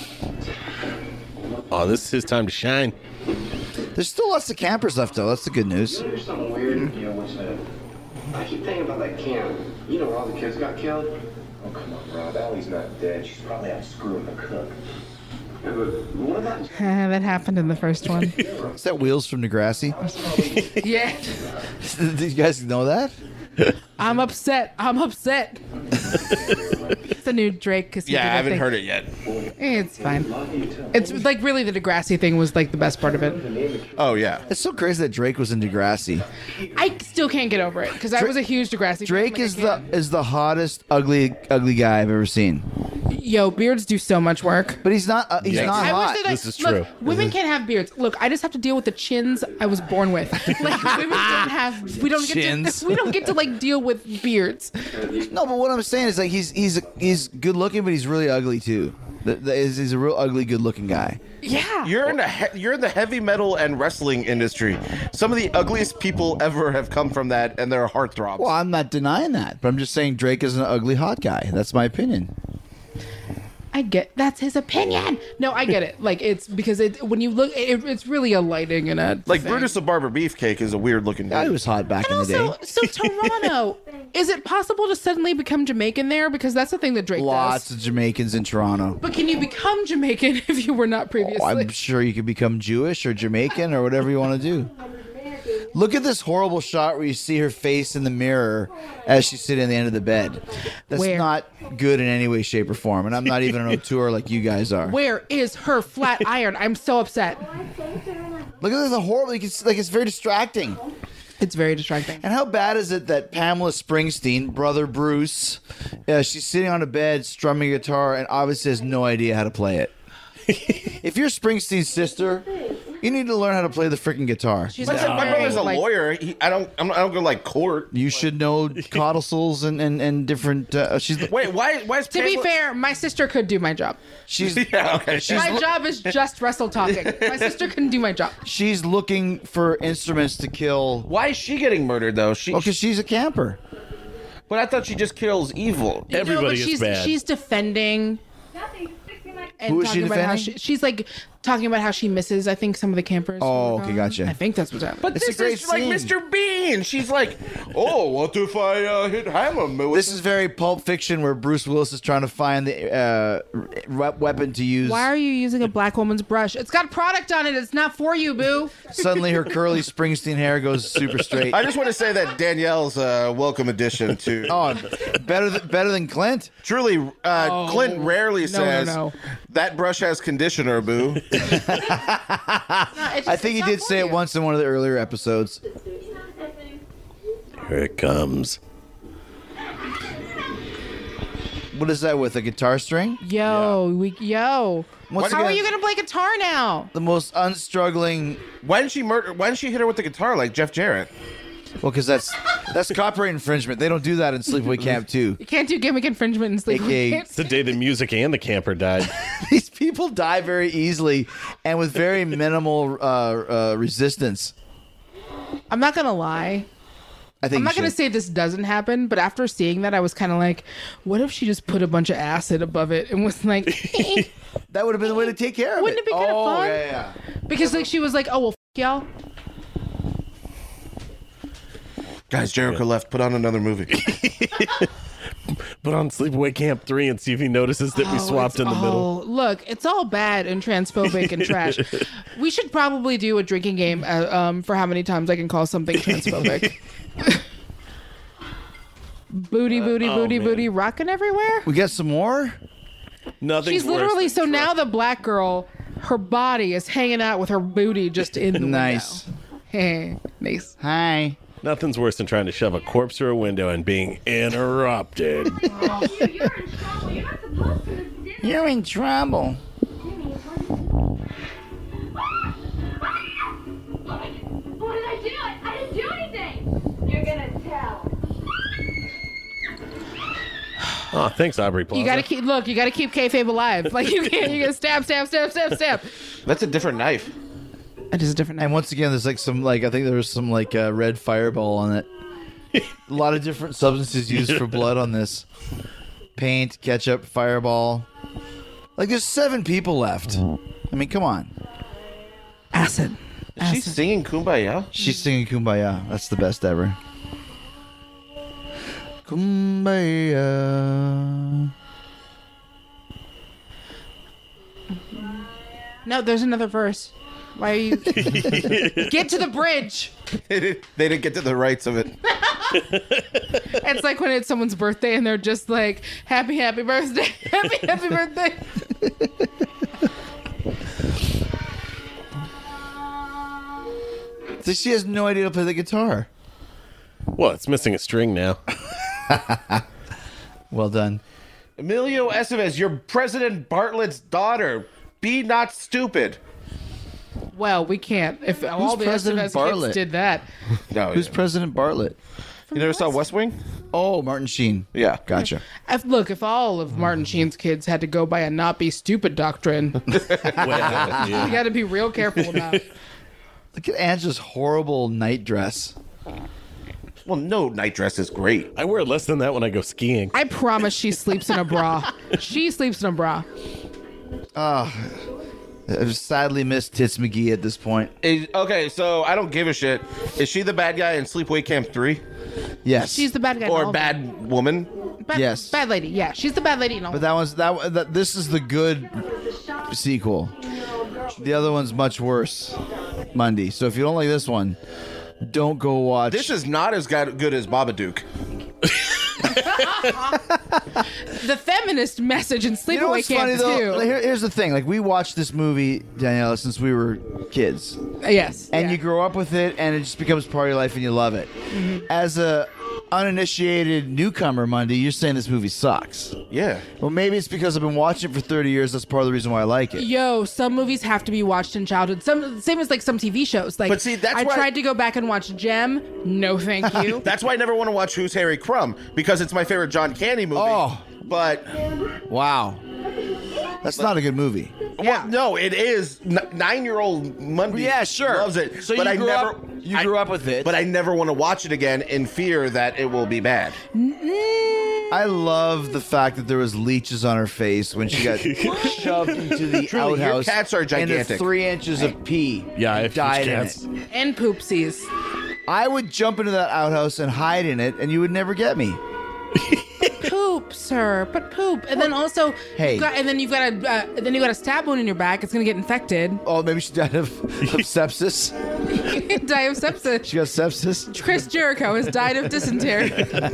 Oh, this is his time to shine. There's still lots of campers left, though. That's the good news. There's something weird, you know, what's that? I keep thinking about that camp. You know where all the kids got killed? Oh, come on, Rob. Allie's not dead. She's probably out screwing the cook. Yeah, but what about... That happened in the first one. Is that Wheels from Degrassi? Yeah. Did you guys know that? I'm upset. It's the new Drake. 'Cause he Yeah, did I that haven't thing. heard it yet. It's fine. It's like really the Degrassi thing was like the best part of it. Oh, yeah. It's so crazy that Drake was in Degrassi. I still can't get over it because I was a huge Degrassi fan. Drake Like, I can't. is the hottest ugly guy I've ever seen. Yo, beards do so much work. But he's not. He's Yes. not I hot. wish that This is look, true. women can't have beards. Look, I just have to deal with the chins I was born with. Like women don't have. We don't get Chins. to. We don't get to like deal with beards. No, but what I'm saying is like he's good looking, but he's really ugly too. He's a real ugly, good looking guy. Yeah. You're in the heavy metal and wrestling industry. Some of the ugliest people ever have come from that, and they're heartthrobs. Well, I'm not denying that, but I'm just saying Drake is an ugly, hot guy. That's my opinion. I get that's his opinion. No, I get it. Like it's because when you look, it's really a lighting and a Like thing. Brutus the Barber Beefcake is a weird looking Yeah, guy. he was hot back And in the also, day. so Toronto, is it possible to suddenly become Jamaican there? Because that's the thing that Drake Lots does. of Jamaicans in Toronto. But can you become Jamaican if you were not previously? Oh, I'm sure you could become Jewish or Jamaican or whatever you want to do. Look at this horrible shot where you see her face in the mirror as she's sitting at the end of the bed. That's Where? not good in any way, shape, or form. And I'm not even on a tour like you guys are. Where is her flat iron? I'm so upset. Look at this horrible. It's very distracting. It's very distracting. And how bad is it that Pamela Springsteen, brother Bruce, she's sitting on a bed strumming a guitar and obviously has no idea how to play it. If you're Springsteen's sister, you need to learn how to play the freaking guitar. She's Listen, my brother's a lawyer. I don't go like court. You should know codicils and different. She's Wait, why is To be fair, my sister could do my job. she's Yeah, okay. My job is just wrestle talking. My sister couldn't do my job. she's looking for instruments to kill. Why is she getting murdered though? Because she's a camper. But I thought she just kills evil. Everybody but is she's, bad. She's defending and Who is she talking about how defending? she's like talking about how she misses, I think, some of the campers. Oh, okay, gotcha. I think that's what's happening. But It's a this great is like scene. Mr. Bean. She's like, oh, what if I hit Hammer? This is very Pulp Fiction, where Bruce Willis is trying to find the weapon to use. Why are you using a black woman's brush? It's got product on it. It's not for you, boo. Suddenly, her curly Springsteen hair goes super straight. I just want to say that Danielle's a welcome addition to. Oh, better than Clint. Truly, Clint rarely says no. that brush has conditioner, boo. I think he did say it once in one of the earlier episodes. Here it comes. What is that with a guitar string? Yo. Once How are again, you gonna play guitar now? the most unstruggling? Why didn't she murder? Why didn't she hit her with the guitar like Jeff Jarrett? Well, because that's copyright infringement. They don't do that in Sleepaway Camp 2. You can't do gimmick infringement and sleep. AKA It's the day the music and the camper died. These people die very easily and with very minimal resistance. I'm not gonna lie. I think I'm not you gonna should. say this doesn't happen, but after seeing that, I was kind of like, what if she just put a bunch of acid above it and was like, That would have been the way to take care of Wouldn't it be kinda oh, fun? Yeah. because like she was like, oh well, y'all. Guys, Jericho left. Put on another movie. Put on Sleepaway Camp 3 and see if he notices that we swapped in the middle. Look, it's all bad and transphobic and trash. We should probably do a drinking game for how many times I can call something transphobic. Booty, rocking everywhere. We got some more? Nothing's She's literally worse so than now the black girl, her body is hanging out with her booty just in the Nice. window. Nice. Hi. Nothing's worse than trying to shove a corpse through a window and being interrupted. You're in trouble. You're not supposed You're in trouble. What did I do? I didn't do anything. You're gonna tell. Oh, thanks, Aubrey Plaza. You gotta keep kayfabe alive. Like you can't. You gotta stab. That's a different knife. It is a different And name. once again, there's like some I think there was some red fireball on it. A lot of different substances used for blood on this. Paint, ketchup, fireball. Like there's 7 people left. I mean, come on. Acid. Is she singing Kumbaya? She's singing Kumbaya. That's the best ever. Kumbaya. No, there's another verse. Why are you? Get to the bridge. They didn't get to the rights of it. It's like when it's someone's birthday and they're just like, happy birthday. Happy birthday. So she has no idea to play the guitar. Well, it's missing a string now. Well done. Emilio Estevez, you're President Bartlett's daughter. Be not stupid. Well, we can't. If all the President Estevez Bartlett? kids did that. No, Who's President Bartlett? you never saw West Wing? Oh, Martin Sheen. Yeah. Gotcha. If all of Martin Sheen's kids had to go by a not be stupid doctrine, Well, yeah. you got to be real careful about. Look at Angela's horrible night dress. Well, no, night dress is great. I wear less than that when I go skiing. I promise she sleeps in a bra. She sleeps in a bra. I've sadly missed Tits McGee at this point. Okay, so I don't give a shit. Is she the bad guy in Sleepaway Camp 3? Yes. She's the bad guy. in all Or of them. bad woman? Yes. Bad lady. Yeah, she's the bad lady. In all But this is the good sequel. The other one's much worse. Monday. So if you don't like this one, don't go watch. This is not as good as Babadook. the feminist message in Sleepaway You know what's Camp funny though? 2. Here's the thing. Like we watched this movie, Daniela, since we were kids. Yes. And yeah. you grow up with it, and it just becomes part of your life, and you love it. Mm-hmm. As a uninitiated newcomer, Monday, you're saying this movie sucks. Yeah. Well, maybe it's because I've been watching it for 30 years. That's part of the reason why I like it. Yo, some movies have to be watched in childhood. Same as like some TV shows. Like, But see, that's I why- tried to go back and watch Gem. No, thank you. That's why I never want to watch Who's Harry Crumb, because it's my favorite John Candy movie. Oh. But, Wow. That's not a good movie. well, no, it is. 9-year-old Monday Yeah, sure. loves it. So but you I grew never, up- you grew up with it. But I never want to watch it again in fear that it will be bad. I love the fact that there was leeches on her face when she got shoved into the Truly, your outhouse. cats are gigantic. Into 3 inches of pee. Yeah, I and have died huge in cats. it. And poopsies. I would jump into that outhouse and hide in it, and you would never get me. Poop, sir, but poop. And then also, Hey. you've got a stab wound in your back. It's gonna get infected. Oh, maybe she died of sepsis. Die of sepsis. She got sepsis. Chris Jericho has died of dysentery.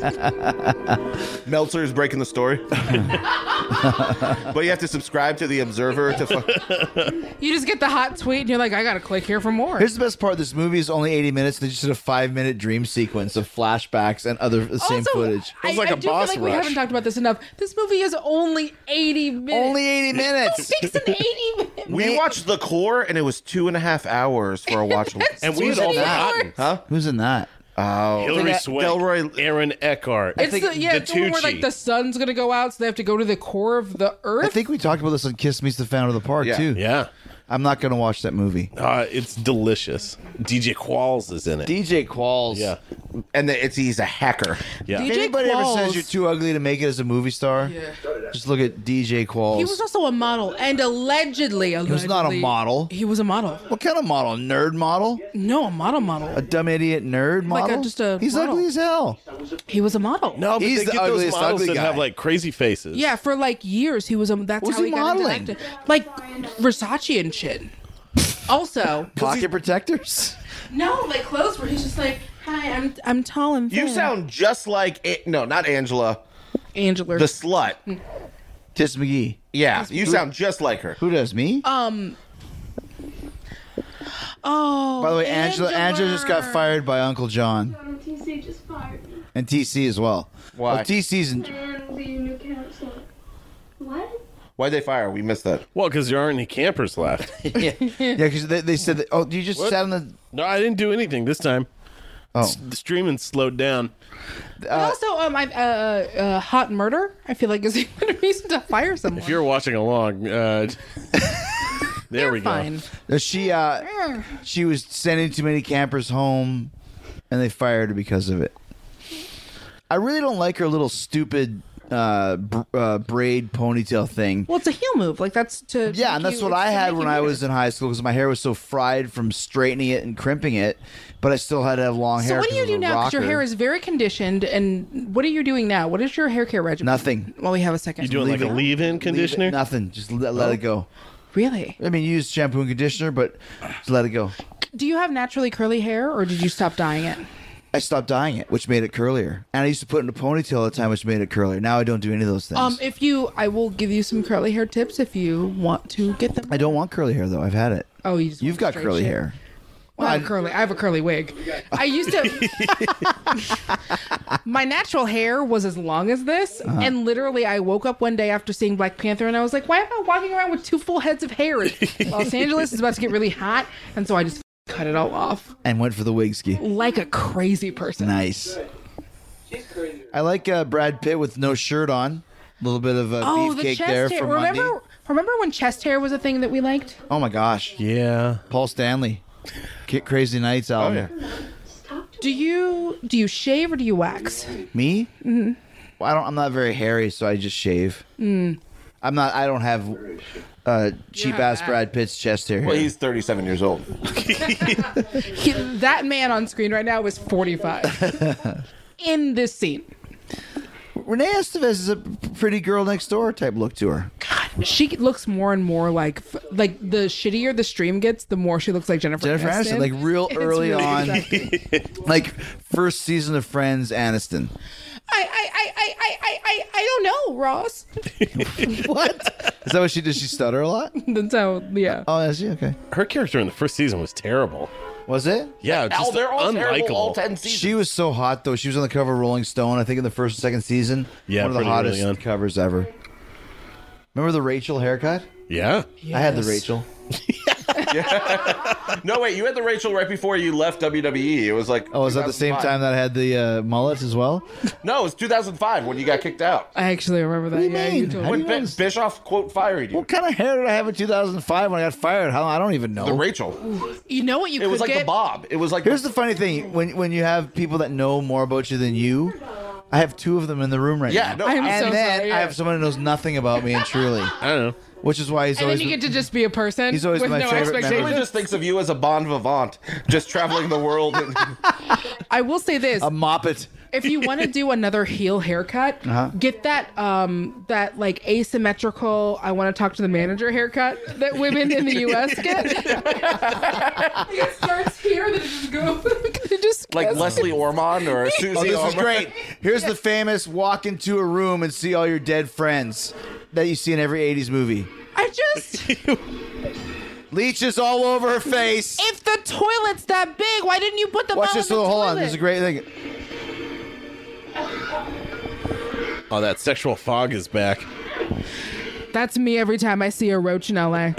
Meltzer is breaking the story. But you have to subscribe to The Observer to You just get the hot tweet and you're like, I gotta click here for more. Here's the best part. This movie is only 80 minutes. They just did a 5-minute dream sequence of flashbacks and the same Also, footage. It was like I a do boss feel like we rush. haven't talked about this enough. This movie is only 80 minutes. Only 80 minutes. It takes an 80 minutes. We watched The Core, and it was 2.5 hours for a watch. And we had all forgotten. Huh? Who's in that? Oh, Hilary Swank, Delroy. Aaron Eckhart. It's the the one where like Tucci. the sun's gonna go out, so they have to go to the core of the earth. I think we talked about this on Kiss Me's the Founder of the Park, Yeah. too. Yeah. I'm not going to watch that movie. It's delicious. DJ Qualls is in it. DJ Qualls. Yeah. And he's a hacker. Yeah. If DJ anybody ever Qualls. says you're too ugly to make it as a movie star, just look at DJ Qualls. He was also a model, and allegedly, He was not a model. He was a model. What kind of model? Nerd model? No, a model. A dumb idiot nerd Like model? just a He's model. ugly as hell. He was a model. No, but He's they the get those ugliest models ugly that guy. have like crazy faces. Yeah, for like years he was a. That's Was how he he got modeling? into acting. Like Versace and shit. Also, Pocket protectors? no, like clothes where he's just like, hi, I'm tall and thin. You sound just like no, not Angela, Angela. the slut. Tiss McGee. Yeah, you sound just like her. Who does, me? Oh. By the way, Angela just got fired by Uncle John. TC just fired me. And TC as well. Why? Well, TC's in... And the new counselor. What? Why'd they fire? We missed that. Well, because there aren't any campers left. Yeah, because they said that. Oh, you just What? sat on the. No, I didn't do anything this time. Oh, The streaming slowed down. But also, Hot Murder, I feel like is even a reason to fire someone. If you're watching along, there we go. Fine. she was sending too many campers home, and they fired her because of it. I really don't like her little stupid braid ponytail thing. Well, it's a heel move. Like that's to Yeah, and that's what I had when I was in high school because my hair was so fried from straightening it and crimping it, but I still had to have long So hair. what do you 'cause do of a now? Because your rocker. hair is very conditioned. And what are you doing now? What is your hair care regimen? Nothing. Well, we have a second. You doing like a leave-in conditioner? Nothing. Just let it go. Really? I mean, you use shampoo and conditioner, but just let it go. Do you have naturally curly hair, or did you stop dyeing it? I stopped dyeing it, which made it curlier. And I used to put it in a ponytail all the time, which made it curlier. Now I don't do any of those things. I will give you some curly hair tips if you want to get them. I don't want curly hair, though. I've had it. Oh, you just You've want got straight curly shit. hair. Well, I have a curly wig. I used to. My natural hair was as long as this, and literally, I woke up one day after seeing Black Panther, and I was like, "Why am I walking around with 2 full heads of hair?" Los Angeles is about to get really hot, and so I just cut it all off And went for the wig ski. like a crazy person. Nice. I like Brad Pitt with no shirt on. A little bit of the beefcake chest there hair. for Monday. Remember when chest hair was a thing that we liked? Oh my gosh. Yeah. Paul Stanley. Crazy Nights album. Oh, yeah. Do you shave or do you wax? Me? Mm-hmm. Well, I'm not very hairy, so I just shave. I don't have cheap ass Brad Pitt's chest hair. Well, he's 37 years old. That man on screen right now is 45 in this scene. Renee Estevez is a pretty girl next door type look to her. God, she looks more and more like the shittier the stream gets, the more she looks like Jennifer Aniston, like real It's early really on, disgusting. like first season of Friends, Aniston. I don't know, Ross. What? Is that what she did? She stutter a lot? That's how, yeah. Oh, is she? Okay. Her character in the first season was terrible. Was it? Yeah, just they're all terrible, unlikable. all 10 seasons. She was so hot, though. She was on the cover of Rolling Stone, I think, in the first and second season. Yeah, one of the pretty hottest early on. covers ever. Remember the Rachel haircut? Yeah. I had the Rachel. No, wait, you had the Rachel right before you left WWE. It was like. Oh, was that the same 2005. time that I had the mullet as well? No, it was 2005 when you got kicked out. I actually remember that. What do you Yeah, mean? you told How me. do When you know? Bischoff, quote, fired you. What kind of hair did I have in 2005 when I got fired? I don't even know. The Rachel. You know what you It could was like get? the bob. It was like. Here's the funny thing: when you have people that know more about you than you, I have 2 of them in the room right Yeah, now. no, I'm And so then sorry, I yeah. have someone who knows nothing about me and truly, I don't know. which is why he's And always. then you get to just be a person. He's always with my no favorite Julie expectations. just thinks of you as a bon vivant, just traveling the world. And, I will say this: a moppet. if you want to do another heel haircut, get that that like asymmetrical. I want to talk to the manager haircut that women in the U.S. get. It starts here, then it just goes. It just like Leslie Ormond or Susie Oh, this is Ormond. great. Here's the famous walk into a room and see all your dead friends that you see in every 80s movie. I just. Leeches all over her face. If the toilet's that big, why didn't you put them Watch all this. in the Hold on. toilet? This is a great thing. Oh, that sexual fog is back. That's me every time I see a roach in LA.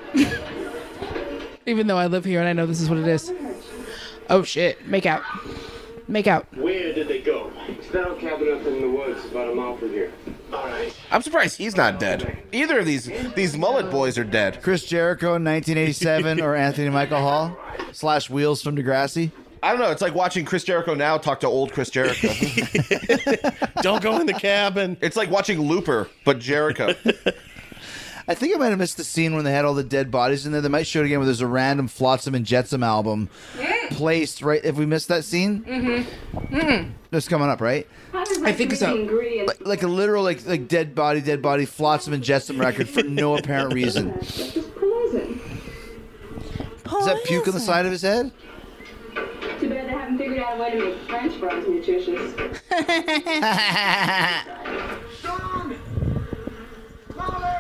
Even though I live here and I know this is what it is. Oh shit. Make out. Make out. Where did they go? Down cabin up in the woods, about a mile from here. All right. I'm surprised he's not dead. Either of these mullet boys are dead. Chris Jericho in 1987 or Anthony Michael Hall / Wheels from Degrassi. I don't know. It's like watching Chris Jericho now talk to old Chris Jericho. Don't go in the cabin. It's like watching Looper, but Jericho. I think I might have missed the scene when they had all the dead bodies in there. They might show it again where there's a random Flotsam and Jetsam album placed right. If we missed that scene, that's coming up, right? I think so. Like a literal like dead body Flotsam and Jetsam record for no apparent reason. It's pleasant. Is that puke on the side of his head? Too bad they haven't figured out a way to make French fries nutritious. Too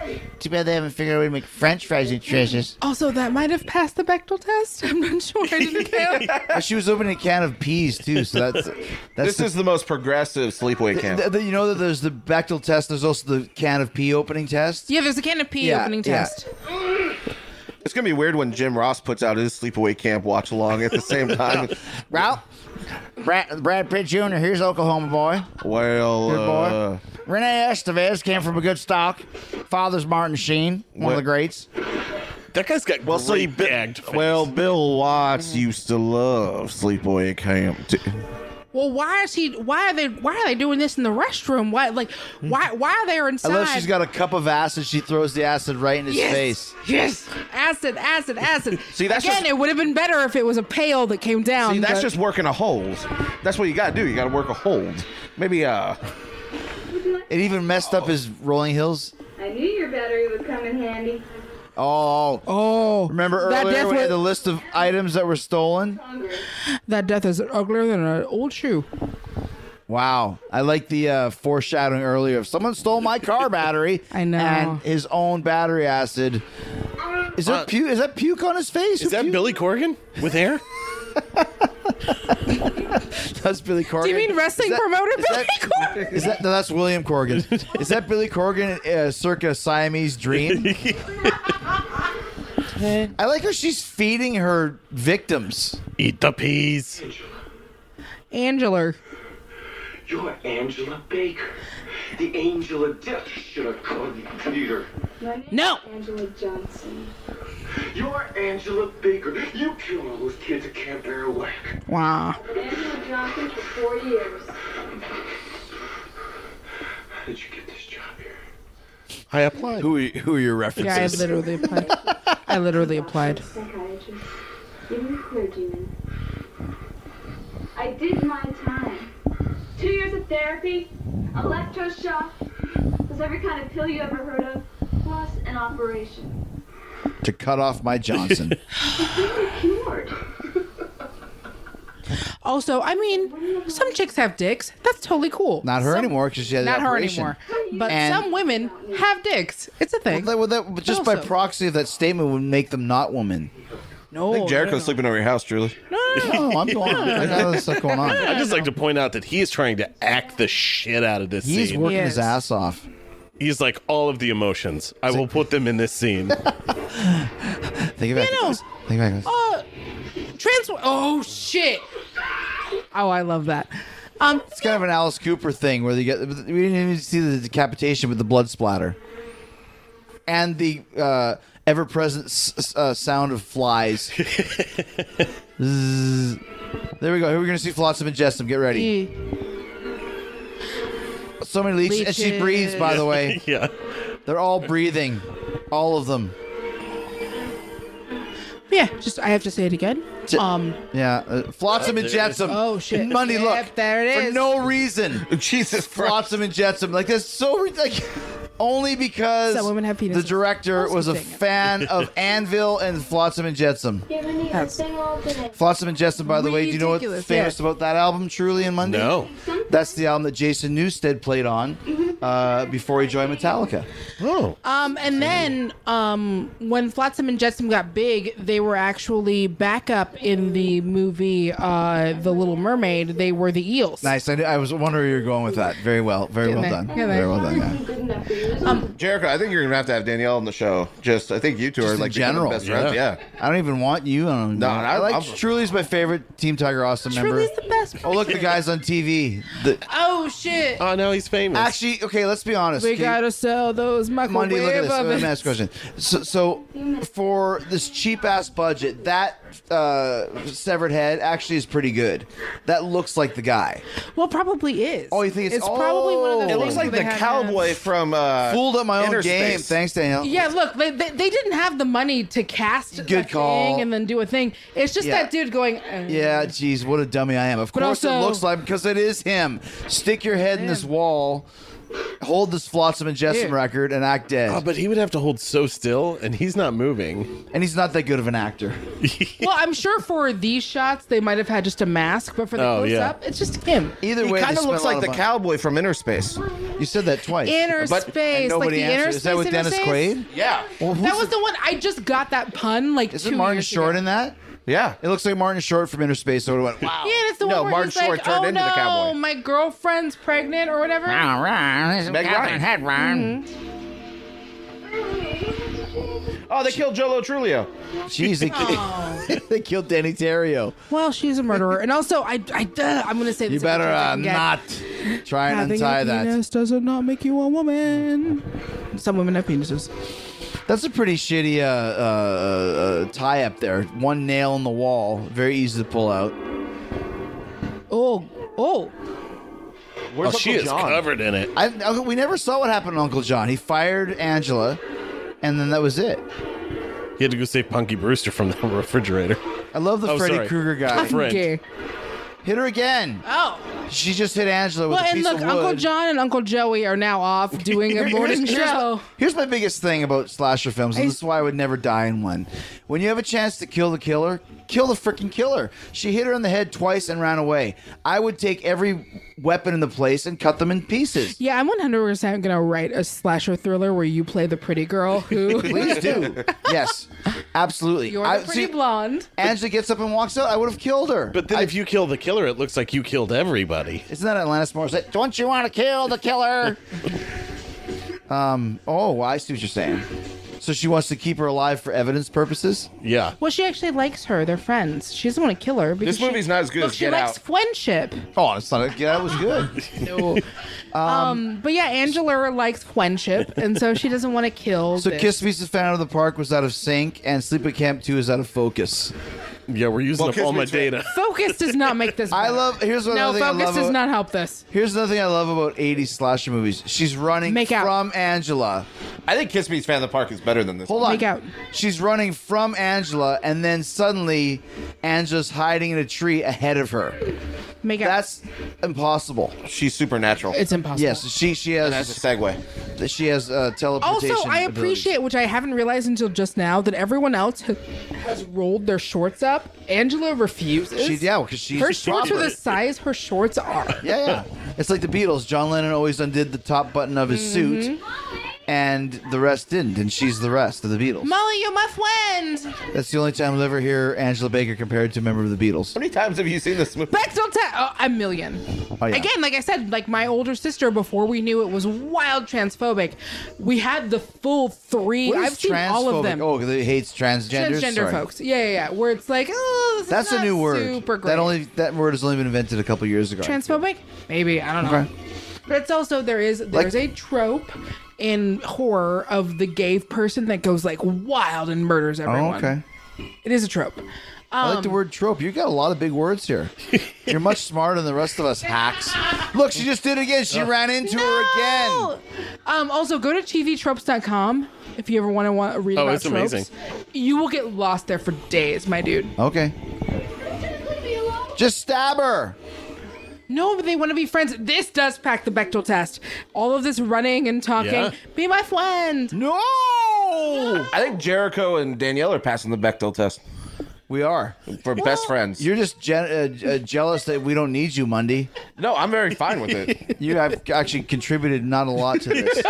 too bad they haven't figured out a way to make French fries nutritious. Also, that might have passed the Bechdel test. I'm not sure. I didn't count. She was opening a can of peas too, so that's This is the most progressive sleepaway camp. you know that there's the Bechdel test. There's also the can of pea opening test. Yeah, there's a can of pea opening test. It's gonna be weird when Jim Ross puts out his sleepaway camp watch along at the same time. Ralph, Brad Pitt Jr. Here's Oklahoma boy. Well, Good boy. Renee Estevez came from a good stock. Father's Martin Sheen, one of the greats. That guy's got great gagged face. Well, Bill Watts used to love sleepaway camp too. Well, why are they doing this in the restroom? Why are they inside? Unless she's got a cup of acid, she throws the acid right in his face. Yes, acid. See, that's again. just- It would have been better if it was a pail that came down. See, that's but- just working a hold. That's what you gotta do. You gotta work a hold. Maybe It even messed up his Rolling Hills. I knew your battery would come in handy. Oh. Remember That earlier death we had was- the list of items that were stolen? that death is uglier than an old shoe. Wow. I like the foreshadowing earlier. If someone stole my car battery I know. and his own battery acid. Is that puke on his face? Is that Billy Corgan with hair? That's Billy Corgan. Do you mean wrestling promoter Billy Corgan? No, that's William Corgan. Is that Billy Corgan circa Siamese dream? I like how she's feeding her victims. Eat the peas. Angela. You're Angela Baker. The angel of death should have called you Peter. My name No. is Angela Johnson. You're Angela Baker. You killed all those kids at Camp Arawak. Wow. Angela Johnson for 4 years. How did you get this job here? I applied. Who are your Yeah, references? I literally applied. Psychiatrist. Even a clergyman. I did my time. 2 years of therapy, electroshock, plus every kind of pill you ever heard of, plus an operation. To cut off my Johnson. Completely cured. Also, I mean, some chicks have dicks. That's totally cool. Not her Some- anymore because she had the Not her operation. anymore. But And- some women have dicks. It's a thing. But just by Also- proxy of that statement would make them not women. No. I think Jericho's sleeping over your house, Truly. No, I'm going on. I got other stuff going on. I'd just like to point out that he is trying to act the shit out of this He's scene. working his Yes. ass off. He's like all of the emotions. I will put them in this scene. Think about know, this. Think about this. Oh shit. Oh, I love that. It's kind of an Alice Cooper thing where we didn't even see the decapitation with the blood splatter. And the ever-present sound of flies. Zzz. There we go. Here we're going to see Flotsam and Jetsam. Get ready. So many leeches. And she Leeches. breathes, by the way. Yeah. They're all breathing. All of them. Yeah, just I have to say it again. Yeah. Flotsam and Jetsam. Oh, shit. Money, Yep, look. there it For is. no reason. Jesus Christ. Flotsam and Jetsam. Like, that's so... Like, only because Some women have penises. the director Also was a saying it. fan of Anvil and Flotsam and Jetsam. You're gonna need to That's- sing all day. Flotsam and Jetsam, by the way, do you know what's Ridiculous, famous yeah. about that album, Truly and Monday? No. That's the album that Jason Newsted played on before he joined Metallica. Oh. And then when Flotsam and Jetsam got big, they were actually backup in the movie The Little Mermaid. They were the eels. Nice. I was wondering where you were going with that. Very well. Very well Getting done. there. Very well done, yeah. Good enough for you. Jericho, I think you're gonna have to have Danielle on the show. I think you two are in like becoming general. best friends. Yeah. I don't even want you. No, I like I'm- Truly's my favorite Team Tiger Awesome member. Truly's the best. Oh, look, the guys on TV. Oh shit! Oh, now he's famous. Actually, okay, let's be honest. We okay? gotta sell those microwave Monday, look at this. Let ovens. me ask a question. So for this cheap ass budget, that severed head actually is pretty good. That looks like the guy. Well, probably is. Oh, you think it's- It's probably one of the Oh. It things looks like they the had to cowboy have. from Fooled up my own Inner game. Space. Thanks, Danielle. Yeah, look, they didn't have the money to cast Good a call. thing and then do a thing. It's just Yeah. that dude going. Yeah, geez, what a dummy I am. Of But course also- it looks like, because it is him. Stick your head in this wall. hold this Flotsam and Jetsam Dude. record and act dead. Oh, but he would have to hold so still, and he's not moving. And he's not that good of an actor. Well, I'm sure for these shots they might have had just a mask, but for the close up, it's just him. Either He way, kind they of looks spent a like the lot of cowboy from Inner Space. You said that twice. Inner But- space, And like nobody the inner answered. Is that space, with inner Dennis space? Quaid? Yeah. Well, That was the one. I just got that pun like Isn't 2 Martin years Short ago. in that? Yeah. It looks like Martin Short from Inner Space. So I went, wow. Yeah, it's the No, one where Martin he's Short like, turned oh into the no, cowboy. my girlfriend's pregnant or whatever. Meg Ryan. Oh, they killed Jolo Trulio. Jeez, they killed Danny Terrio. Well, she's a murderer, and also I'm gonna say this. You better as much as I not try and Having untie a that. penis does not make you a woman. Some women have penises. That's a pretty shitty tie up there. One nail in the wall. Very easy to pull out. Oh. Where's she Uncle is John? covered in it. We never saw what happened to Uncle John. He fired Angela, and then that was it. He had to go save Punky Brewster from the refrigerator. I love the Freddy sorry. Krueger guy. Friend. Okay. Hit her again. Oh. She just hit Angela with Well, a and piece look, of wood. Uncle John and Uncle Joey are now off doing a morning show. Here's my biggest thing about slasher films, and this is why I would never die in one. When you have a chance to kill the killer, kill the freaking killer. She hit her in the head twice and ran away. I would take every weapon in the place and cut them in pieces. Yeah, I'm 100% gonna write a slasher thriller where you play the pretty girl who. Please do. Yes, absolutely. You're the pretty blonde. Angela gets up and walks out. I would have killed her. But then if you kill the killer, it looks like you killed everybody. Isn't that Atlantis Morissette? Don't you want to kill the killer? Oh, I see what you're saying. So she wants to keep her alive for evidence purposes? Yeah. Well, she actually likes her. They're friends. She doesn't want to kill her. Because This movie's not as good look, as she Get likes Out. friendship. Oh, it's not. Yeah, that was good. No. But yeah, Angela likes friendship, and so she doesn't want to kill. So this. Kiss Me's the Fan of the Park was out of sync, and Sleep at Camp 2 is out of focus. Yeah, we're using up all my data. Focus does not make this. I better. love. Here's what No, another thing I focus love does about- not help this. Here's another thing I love about 80s slasher movies. She's running Make out. from Angela. I think Kiss Me's Fan of the Park is better than this. Hold on. Make out. She's running from Angela, and then suddenly Angela's hiding in a tree ahead of her. Make out. That's impossible. She's supernatural. It's impossible. Yes, she And that's has a segue. she has teleportation. Also, I abilities. appreciate, which I haven't realized until just now, that everyone else has rolled their shorts up. Angela refuses. because she's her a shorts are proper. the size her shorts are. Yeah. It's like the Beatles. John Lennon always undid the top button of his suit, and the rest didn't, and she's the rest of the Beatles. Molly, you're my friend. That's the only time we'll ever hear Angela Baker compared to a member of the Beatles. How many times have you seen this movie? Bechtel test. A million. Oh, yeah. Again, like I said, like my older sister, before we knew it was wild transphobic, we had the full three. What is I've seen all of transphobic? them. Oh, because it hates transgenders. Transgender Sorry. folks. Yeah. Where it's like, oh, this That's is a not new word. Super great. That word has only been invented a couple years ago. Transphobic? Maybe. I don't know. Okay. But it's also there's a trope in horror of the gay person that goes like wild and murders everyone. Oh, okay. It is a trope. I like the word trope. You got a lot of big words here. You're much smarter than the rest of us hacks. Look, she just did it again. She ran into her again. Also, go to tvtropes.com if you ever want to read about it's tropes. amazing. You will get lost there for days, my dude. Okay. Just stab her. No, but they want to be friends. This does pack the Bechdel test. All of this running and talking. Yeah. Be my friend. No. I think Jericho and Danielle are passing the Bechdel test We are. for best friends. You're just jealous that we don't need you, Mundy. No, I'm very fine with it. You have actually contributed not a lot to this.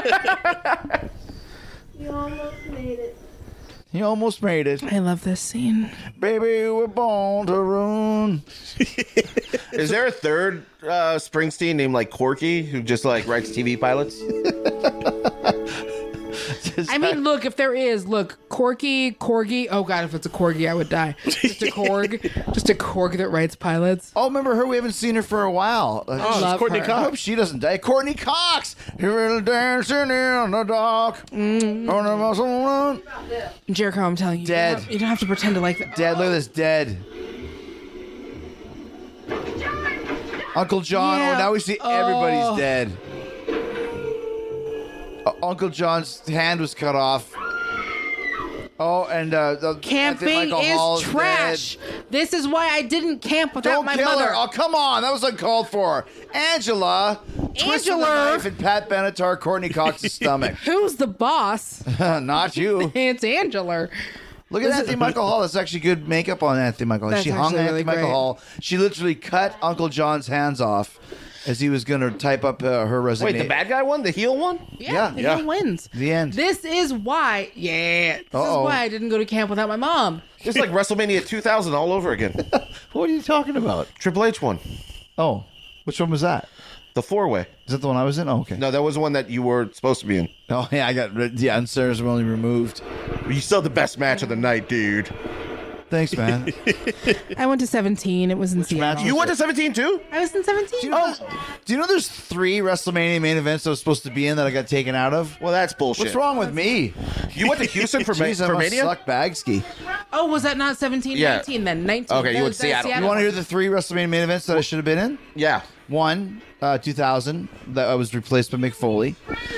You almost made it. You almost made it. I love this scene. Baby, you were born to ruin. Is there a third Springsteen named like Corky who just like writes TV pilots? I mean, look, if there is, Corgi. Oh God, if it's a Corgi, I would die. Just a Korg, just a Korg that writes pilots. Oh, remember her? We haven't seen her for a while. love Courtney her. I Cox. hope she doesn't die. Courtney Cox. You're dancing in the dark. On the muscle. Jericho, I'm telling you, Dead. You don't have to pretend to like that. Dead. Look at this. Dead. Uncle John. Yeah. Oh, now we see everybody's dead. Uncle John's hand was cut off. Oh, and the Camping Michael is Hall trash. dead. This is why I didn't camp without Don't my kill mother. her. Oh, come on. That was uncalled for. Angela twisted the knife in Pat Benatar, Courtney Cox's stomach. Who's the boss? Not you. It's Angela. Look at Anthony Michael Hall. That's actually good makeup on Anthony Michael Hall. That's She hung actually Anthony really Michael great. Hall. She literally cut Uncle John's hands off as he was going to type up her Wait, resignation. the bad guy one? The heel one? Yeah, Yeah. he wins. The end. This is why. Yeah. This is why I didn't go to camp without my mom. It's like WrestleMania 2000 all over again. What are you talking about? Triple H one. Oh, which one was that? The 4-way. Is that the one I was in? Oh, okay. No, that was the one that you were supposed to be in. Oh, yeah, I got and Sarah's were only removed. You still had the best match of the night, dude. Thanks, man. I went to 17. It was in Seattle. You went to 17 too? I was in 17. Do you know there's 3 WrestleMania main events I was supposed to be in that I got taken out of? Well, that's bullshit. What's wrong with me? You went to Houston for, Jeez, I for must Mania? suck bag ski. Oh, was that not 17? Yeah. 19 then. 19. Okay, you went to Seattle. You want to hear the 3 WrestleMania main events that I should have been in? Yeah. 1, 2000, that I was replaced by Mick Foley.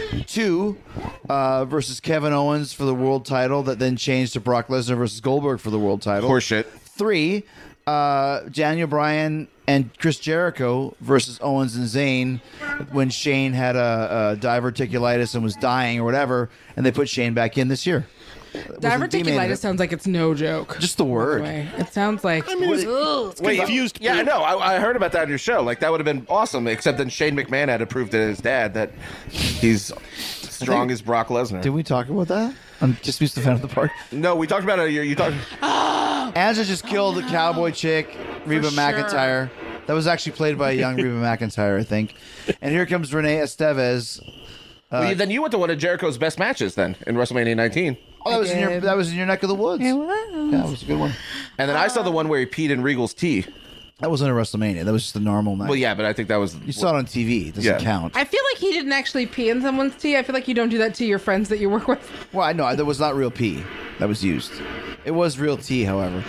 2, versus Kevin Owens for the world title, that then changed to Brock Lesnar versus Goldberg for the world title. Horseshit. 3, Daniel Bryan and Chris Jericho versus Owens and Zayn when Shane had a diverticulitis and was dying or whatever, and they put Shane back in this year. Diverticulitis sounds like it's no joke. Just the word. It sounds like. I mean, it's confused. Yeah, I know. I heard about that on your show. Like, that would have been awesome, except then Shane McMahon had to prove to his dad that he's strong as Brock Lesnar. Did we talk about that? On Just Be the Fan of the Park? No, we talked about it. You talked. Angela just killed the cowboy chick, Reba sure. McEntire. That was actually played by a young Reba McEntire, I think. And here comes Renee Estevez. Well, then you went to one of Jericho's best matches then in WrestleMania 19. Oh, that was in your neck of the woods. It was. Yeah, that was a good one. And then I saw the one where he peed in Regal's tea. That wasn't a WrestleMania. That was just a normal match. Well, yeah, but I think that was. You saw it on TV. It doesn't count. I feel like he didn't actually pee in someone's tea. I feel like you don't do that to your friends that you work with. Well, I know. That was not real pee that was used. It was real tea, however.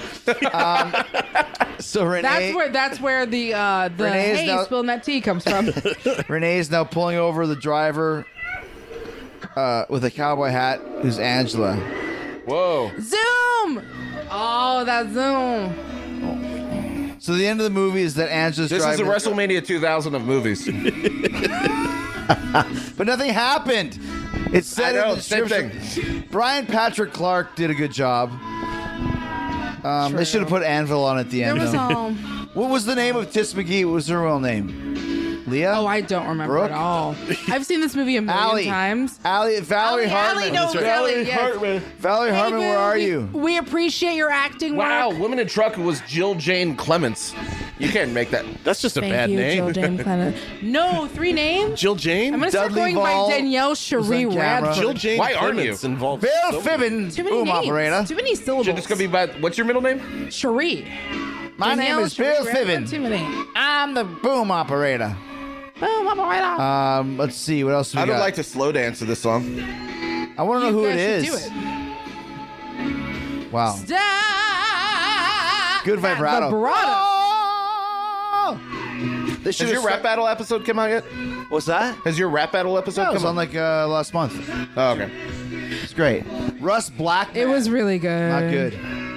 So Renee. That's where the Renee is hey, now- spilling that tea comes from. Renee is now pulling over the driver with a cowboy hat, who's Angela. Whoa. Zoom! Oh, that zoom. So the end of the movie is that Angela's This is driving. a WrestleMania 2000 of movies. But nothing happened. It said I know, in the same description. Brian Patrick Clark did a good job. They should have put Anvil on at the end. There was though. What was the name of Tiss McGee? What was her real name? Leah? Oh, I don't remember Brooke? at all. I've seen this movie a million Allie. times. Valerie Hartman. no, That's right. Valerie, yes. Valerie Hey, Hartman, where are we- you? We appreciate your acting Wow, work. Women in Truck was Jill Jane Clements. You can't make that. That's just a Thank bad you, name. Jill Jane Clement. No, 3 names? Jill Jane? I'm going to start Dudley going Ball by Danielle was on Cherie camera. Radford. Jill Jane Why aren't Clements you? involved. Bill so many- Fibbin, Too many boom names. operator. Too many syllables. Should this gonna be by, what's your middle name? Cherie. My name Danielle is Bill Cherie Radford. Fibbin. Too many. I'm the boom operator. Boom, operator. Let's see what else we I got. don't like to slow dance to this song. I want to know who it guys is. should do it. Wow. Stop. Good vibrato. Vibrato. Oh! They should Has your have rap battle episode come out yet? What's that? Has your rap battle episode That was come on out? like last month. Oh, okay. It's great. Russ Blackman. It was really good. not good.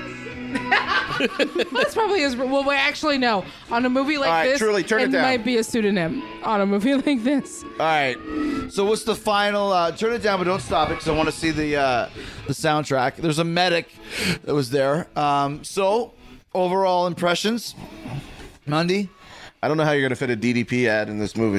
That's probably his. Well, we actually know on a movie like All right, this, Truly, turn it down. might be a pseudonym on a movie like this. All right. So what's the final? Turn it down, but don't stop it because I want to see the soundtrack. There's a medic that was there. So overall impressions, Mundy. I don't know how you're gonna fit a DDP ad in this movie.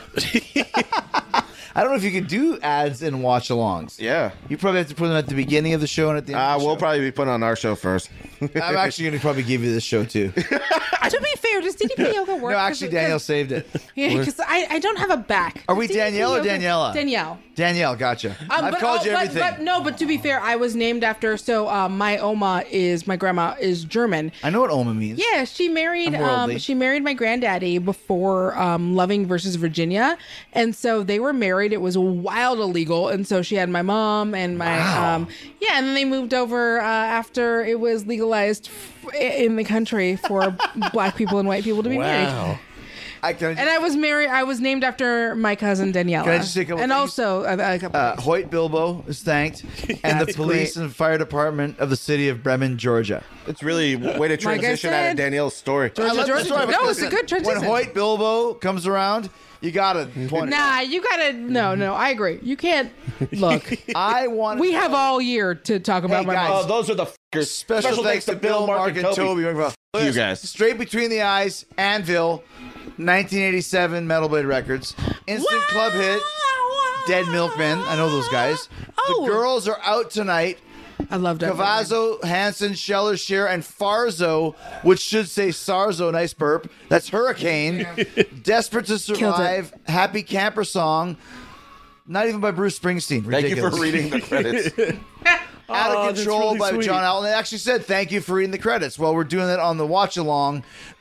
I don't know if you can do ads and watch-alongs. Yeah. You probably have to put them at the beginning of the show and at the end. of the We'll show. probably be put on our show first. I'm actually going to probably give you this show too. To be fair, does DDP yoga work? No, actually, Danielle saved it. Yeah, because I don't have a back. Are we Does DDP Danielle or yoga- Daniela? Danielle. Danielle, gotcha. I've called you everything. But no, but to be fair, I was named after. So my grandma is German. I know what Oma means. Yeah, she married I'm worldly. my granddaddy before Loving versus Virginia, and so they were married. It was wild illegal, and so she had my mom and my and then they moved over after it was legalized in the country for black people and white people to be married. And I was named after my cousin Daniela. Can I just say a couple and things? also a couple Hoyt Bilbo is thanked, and the That's police great. and fire department of the city of Bremen, Georgia. It's really way to Like I transition out of said, Danielle's story. I love the story, but No, it's listen, a good transition. When Hoyt Bilbo comes around, you gotta point it out. Nah, you gotta. No, I agree. You can't. Look, I want. we have all year to talk about Hey, my guys. mom. Oh, those are the fuckers. Special thanks to Bill, Mark, and Toby. You guys. Straight Between the Eyes, Anvil, 1987 Metal Blade Records. Instant club hit, Dead Milkmen. I know those guys. Oh. The Girls Are Out Tonight. I loved it. Cavazzo, Hansen, Scheller, Shear, and Farzo, which should say Sarzo, nice burp. That's Hurricane. Desperate to Survive, Happy Camper Song. Not even by Bruce Springsteen. Thank you Ridiculous. for reading the credits. Out of that's Control really by sweet. John Allen. They actually said thank you for reading the credits. Well, we're doing that on the watch along.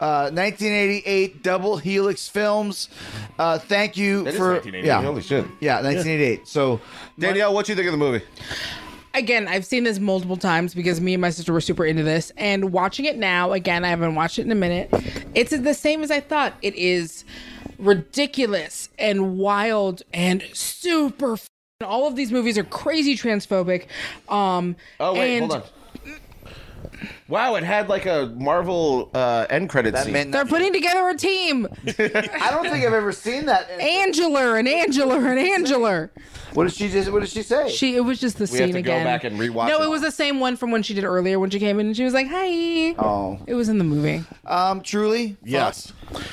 1988 Double Helix Films. Thank you That is for 1988. Holy shit. Yeah, 1988. So Danielle, what you think of the movie? Again, I've seen this multiple times because me and my sister were super into this. And watching it now, again, I haven't watched it in a minute. It's the same as I thought. It is ridiculous and wild and super. All of these movies are crazy transphobic. Oh, wait, and hold on. Wow, it had like a Marvel end credit scene. They're putting together a team. I don't think I've ever seen that. Angela and Angela and Angela. What did she say? It was just the We have scene to go again. back and rewatch No, it. it was the same one from when she did earlier when she came in and she was like, "Hi." Oh. It was in the movie. Truly? Yes.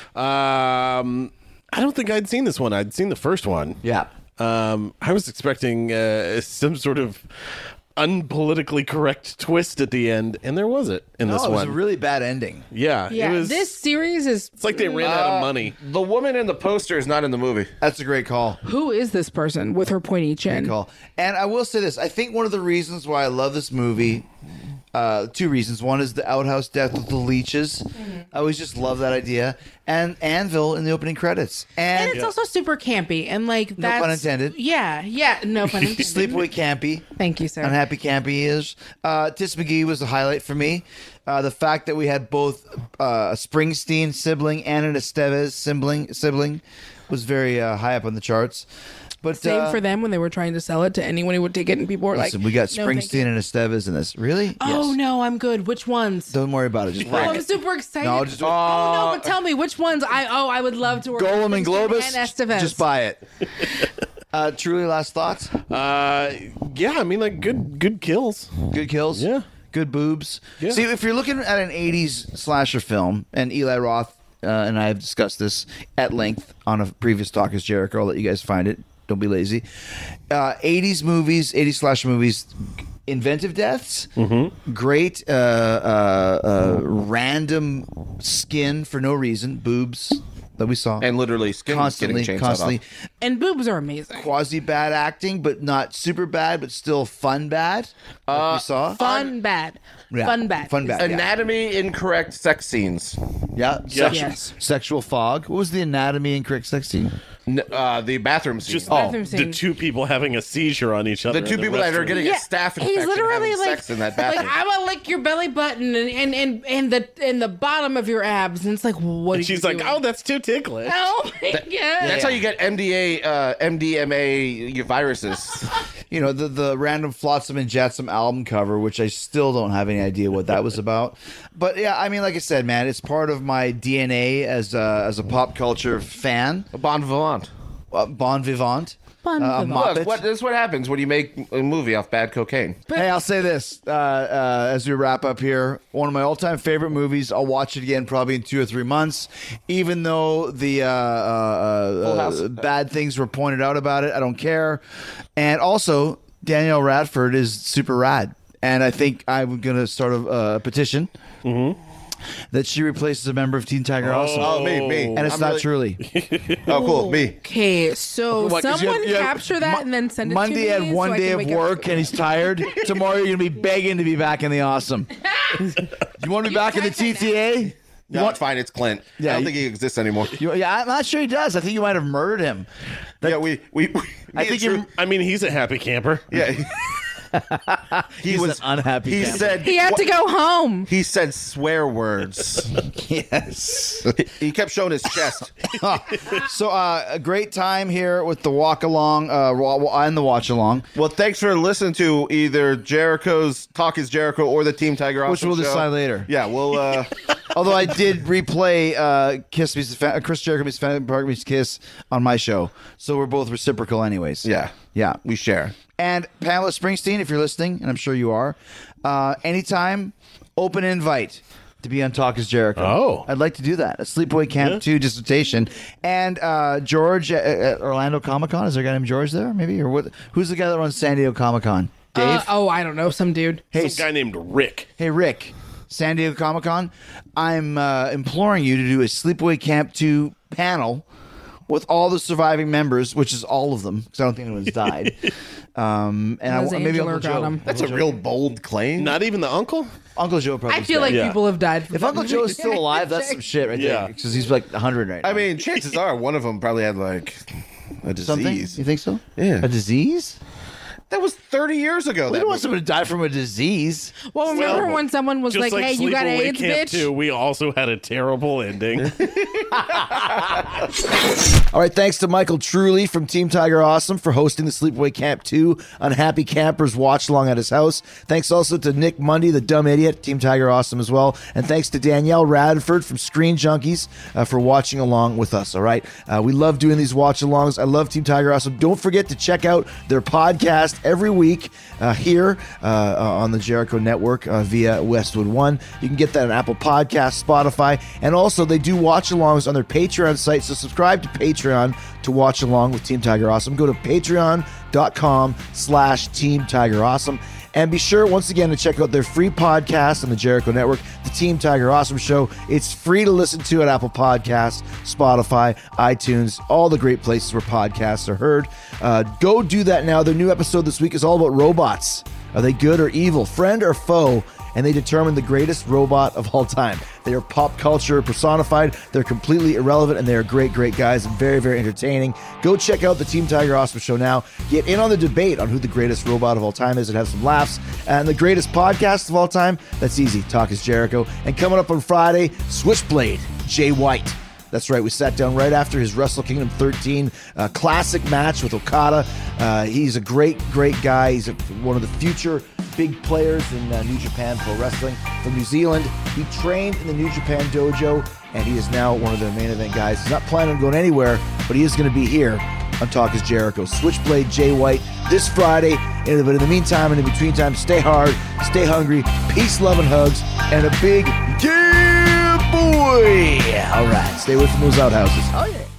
I don't think I'd seen this one. I'd seen the first one. Yeah. I was expecting some sort of unpolitically correct twist at the end, and there wasn't in this No, it was one. a really bad ending. Yeah, Yeah, it was. this series is. It's like they ran out of money. The woman in the poster is not in the movie. That's a great call. Who is this person with her pointy chin? Good call. And I will say this. I think one of the reasons why I love this movie, two reasons. One is the outhouse death with the leeches. I always just love that idea. And Anvil in the opening credits. And And it's also super campy and like No that's pun intended. Yeah, no pun intended. Sleepaway Campy. Thank you, sir. Unhappy Campy is. Tiss McGee was a highlight for me. The fact that we had both a Springsteen sibling and an Estevez sibling was very high up on the charts. But Same for them when they were trying to sell it to anyone who would take it, and people were listen, like, we got "No, thank Springsteen you." and Estevez in this. Really? Oh Yes. no, I'm good. Which ones? Don't worry about it. Just Oh, whack I'm it. super excited. No, just oh no, but tell me which ones. I would love to work. Golem with and Springsteen Globus. and Estevez. Just buy it. Truly, last thoughts? Yeah, I mean, like good kills. Good kills? Yeah. Good boobs. Yeah. See, if you're looking at an 80s slasher film, and Eli Roth and I have discussed this at length on a previous Talk is Jericho, I'll let you guys find it. Don't be lazy. 80s movies, 80s slasher movies, inventive deaths, great random skin for no reason, boobs that we saw. And literally skin constantly, getting chainsawed constantly. off. And boobs are amazing. Quasi bad acting, but not super bad, but still fun bad. Like we saw. Fun bad. Yeah, Fun bad. fun bad. Yeah. Anatomy incorrect sex scenes. Yeah. Yes. Sexual fog. What was the anatomy incorrect sex scene? The bathroom scene. Just Bathroom the scene. two people having a seizure on each other. the two in people that are restaurant. getting a staph infection He's literally having like, sex in that like bathroom. I'm gonna lick your belly button and the bottom of your abs, and it's like, what? Are She's you like, doing? oh, that's too ticklish. Oh my god! That's how you get MDMA viruses. You know, the random Flotsam and Jetsam album cover, which I still don't have any idea what that was about. But yeah, I mean, like I said, man, it's part of my DNA as a pop culture fan. Bon vivant. Bon vivant. Bon vivant. Muppet. Look, this is what happens when you make a movie off bad cocaine. Hey, I'll say this as we wrap up here. One of my all-time favorite movies. I'll watch it again probably in 2 or 3 months. Even though the House. bad things were pointed out about it, I don't care. And also, Danielle Radford is super rad. And I think I'm going to start a petition that she replaces a member of Teen Tiger Awesome. Oh, me. And it's I'm not really- truly. Oh, cool, me. Okay, so What, 'cause someone you have capture that and then send it Monday to me. had so one I day can of wake up. work and he's tired. Tomorrow you're going to be begging to be back in the Awesome. You want to be back in the TTA? No, it's fine. It's Clint. Yeah, I don't you- think he exists anymore. Yeah, I'm not sure he does. I think you might have murdered him. Yeah, we I think you. I mean, he's a happy camper. Yeah. He's an unhappy He camper. said He had to go home. He said swear words. Yes. He kept showing his chest. So a great time here with the walk along and the watch along, Well, thanks for listening to either Jericho's Talk is Jericho or the Team Tiger Awesome which we'll show. decide later. Yeah, we'll. Although I did replay Chris Jericho meets Fan Park meets Kiss on my show, so we're both reciprocal, anyways. Yeah, we share. And Pamela Springsteen, if you're listening, and I'm sure you are, anytime, open invite to be on Talk is Jericho. Oh. I'd like to do that. A Sleepaway Camp 2 dissertation. And George at Orlando Comic-Con. Is there a guy named George there, maybe? Or what? Who's the guy that runs San Diego Comic-Con? Dave? I don't know. Some dude. Hey, Some guy named Rick. Hey, Rick. San Diego Comic-Con. I'm imploring you to do a Sleepaway Camp 2 panel with all the surviving members, which is all of them, because I don't think anyone's died. And maybe Angela Uncle got Joe. him. That's a real bold claim. Not even the uncle? Uncle Joe probably. I feel like Yeah. people have died. From if Uncle Joe is still alive, that's some shit right Yeah. there. Because he's like 100 right now. I mean, chances are one of them probably had like a disease. Something? You think so? Yeah. A disease? That was 30 years ago. We that don't want movie. someone to die from a disease. Well, remember when someone was Just like, "Hey, you got Sleepaway AIDS, Camp bitch"? 2, we also had a terrible ending. All right, thanks to Michael Truly from Team Tiger Awesome for hosting the Sleepaway Camp 2 Unhappy Campers watch along at his house. Thanks also to Nick Mundy, the dumb idiot, Team Tiger Awesome as well. And thanks to Danielle Radford from Screen Junkies for watching along with us, all right? We love doing these watch alongs. I love Team Tiger Awesome. Don't forget to check out their podcast every week here on the Jericho Network via Westwood One. You can get that on Apple Podcasts, Spotify, and also they do watch alongs on their Patreon site. So subscribe to Patreon to watch along with Team Tiger Awesome. Go to patreon.com/Team Tiger Awesome. And be sure, once again, to check out their free podcast on the Jericho Network, the Team Tiger Awesome Show. It's free to listen to at Apple Podcasts, Spotify, iTunes, all the great places where podcasts are heard. Go do that now. Their new episode this week is all about robots. Are they good or evil, friend or foe? And they determine the greatest robot of all time. They are pop culture personified. They're completely irrelevant, and they are great, great guys and very, very entertaining. Go check out the Team Tiger Awesome Show now. Get in on the debate on who the greatest robot of all time is and have some laughs. And the greatest podcast of all time, that's easy. Talk is Jericho. And coming up on Friday, Switchblade, Jay White. That's right. We sat down right after his Wrestle Kingdom 13 classic match with Okada. He's a great, great guy. He's one of the future big players in New Japan Pro Wrestling from New Zealand. He trained in the New Japan Dojo, and he is now one of their main event guys. He's not planning on going anywhere, but he is going to be here on Talk is Jericho. Switchblade Jay White this Friday. But in the meantime and in between time, stay hard, stay hungry, peace, love, and hugs, and a big yeah, boy! All right, stay away from those outhouses. Oh, yeah.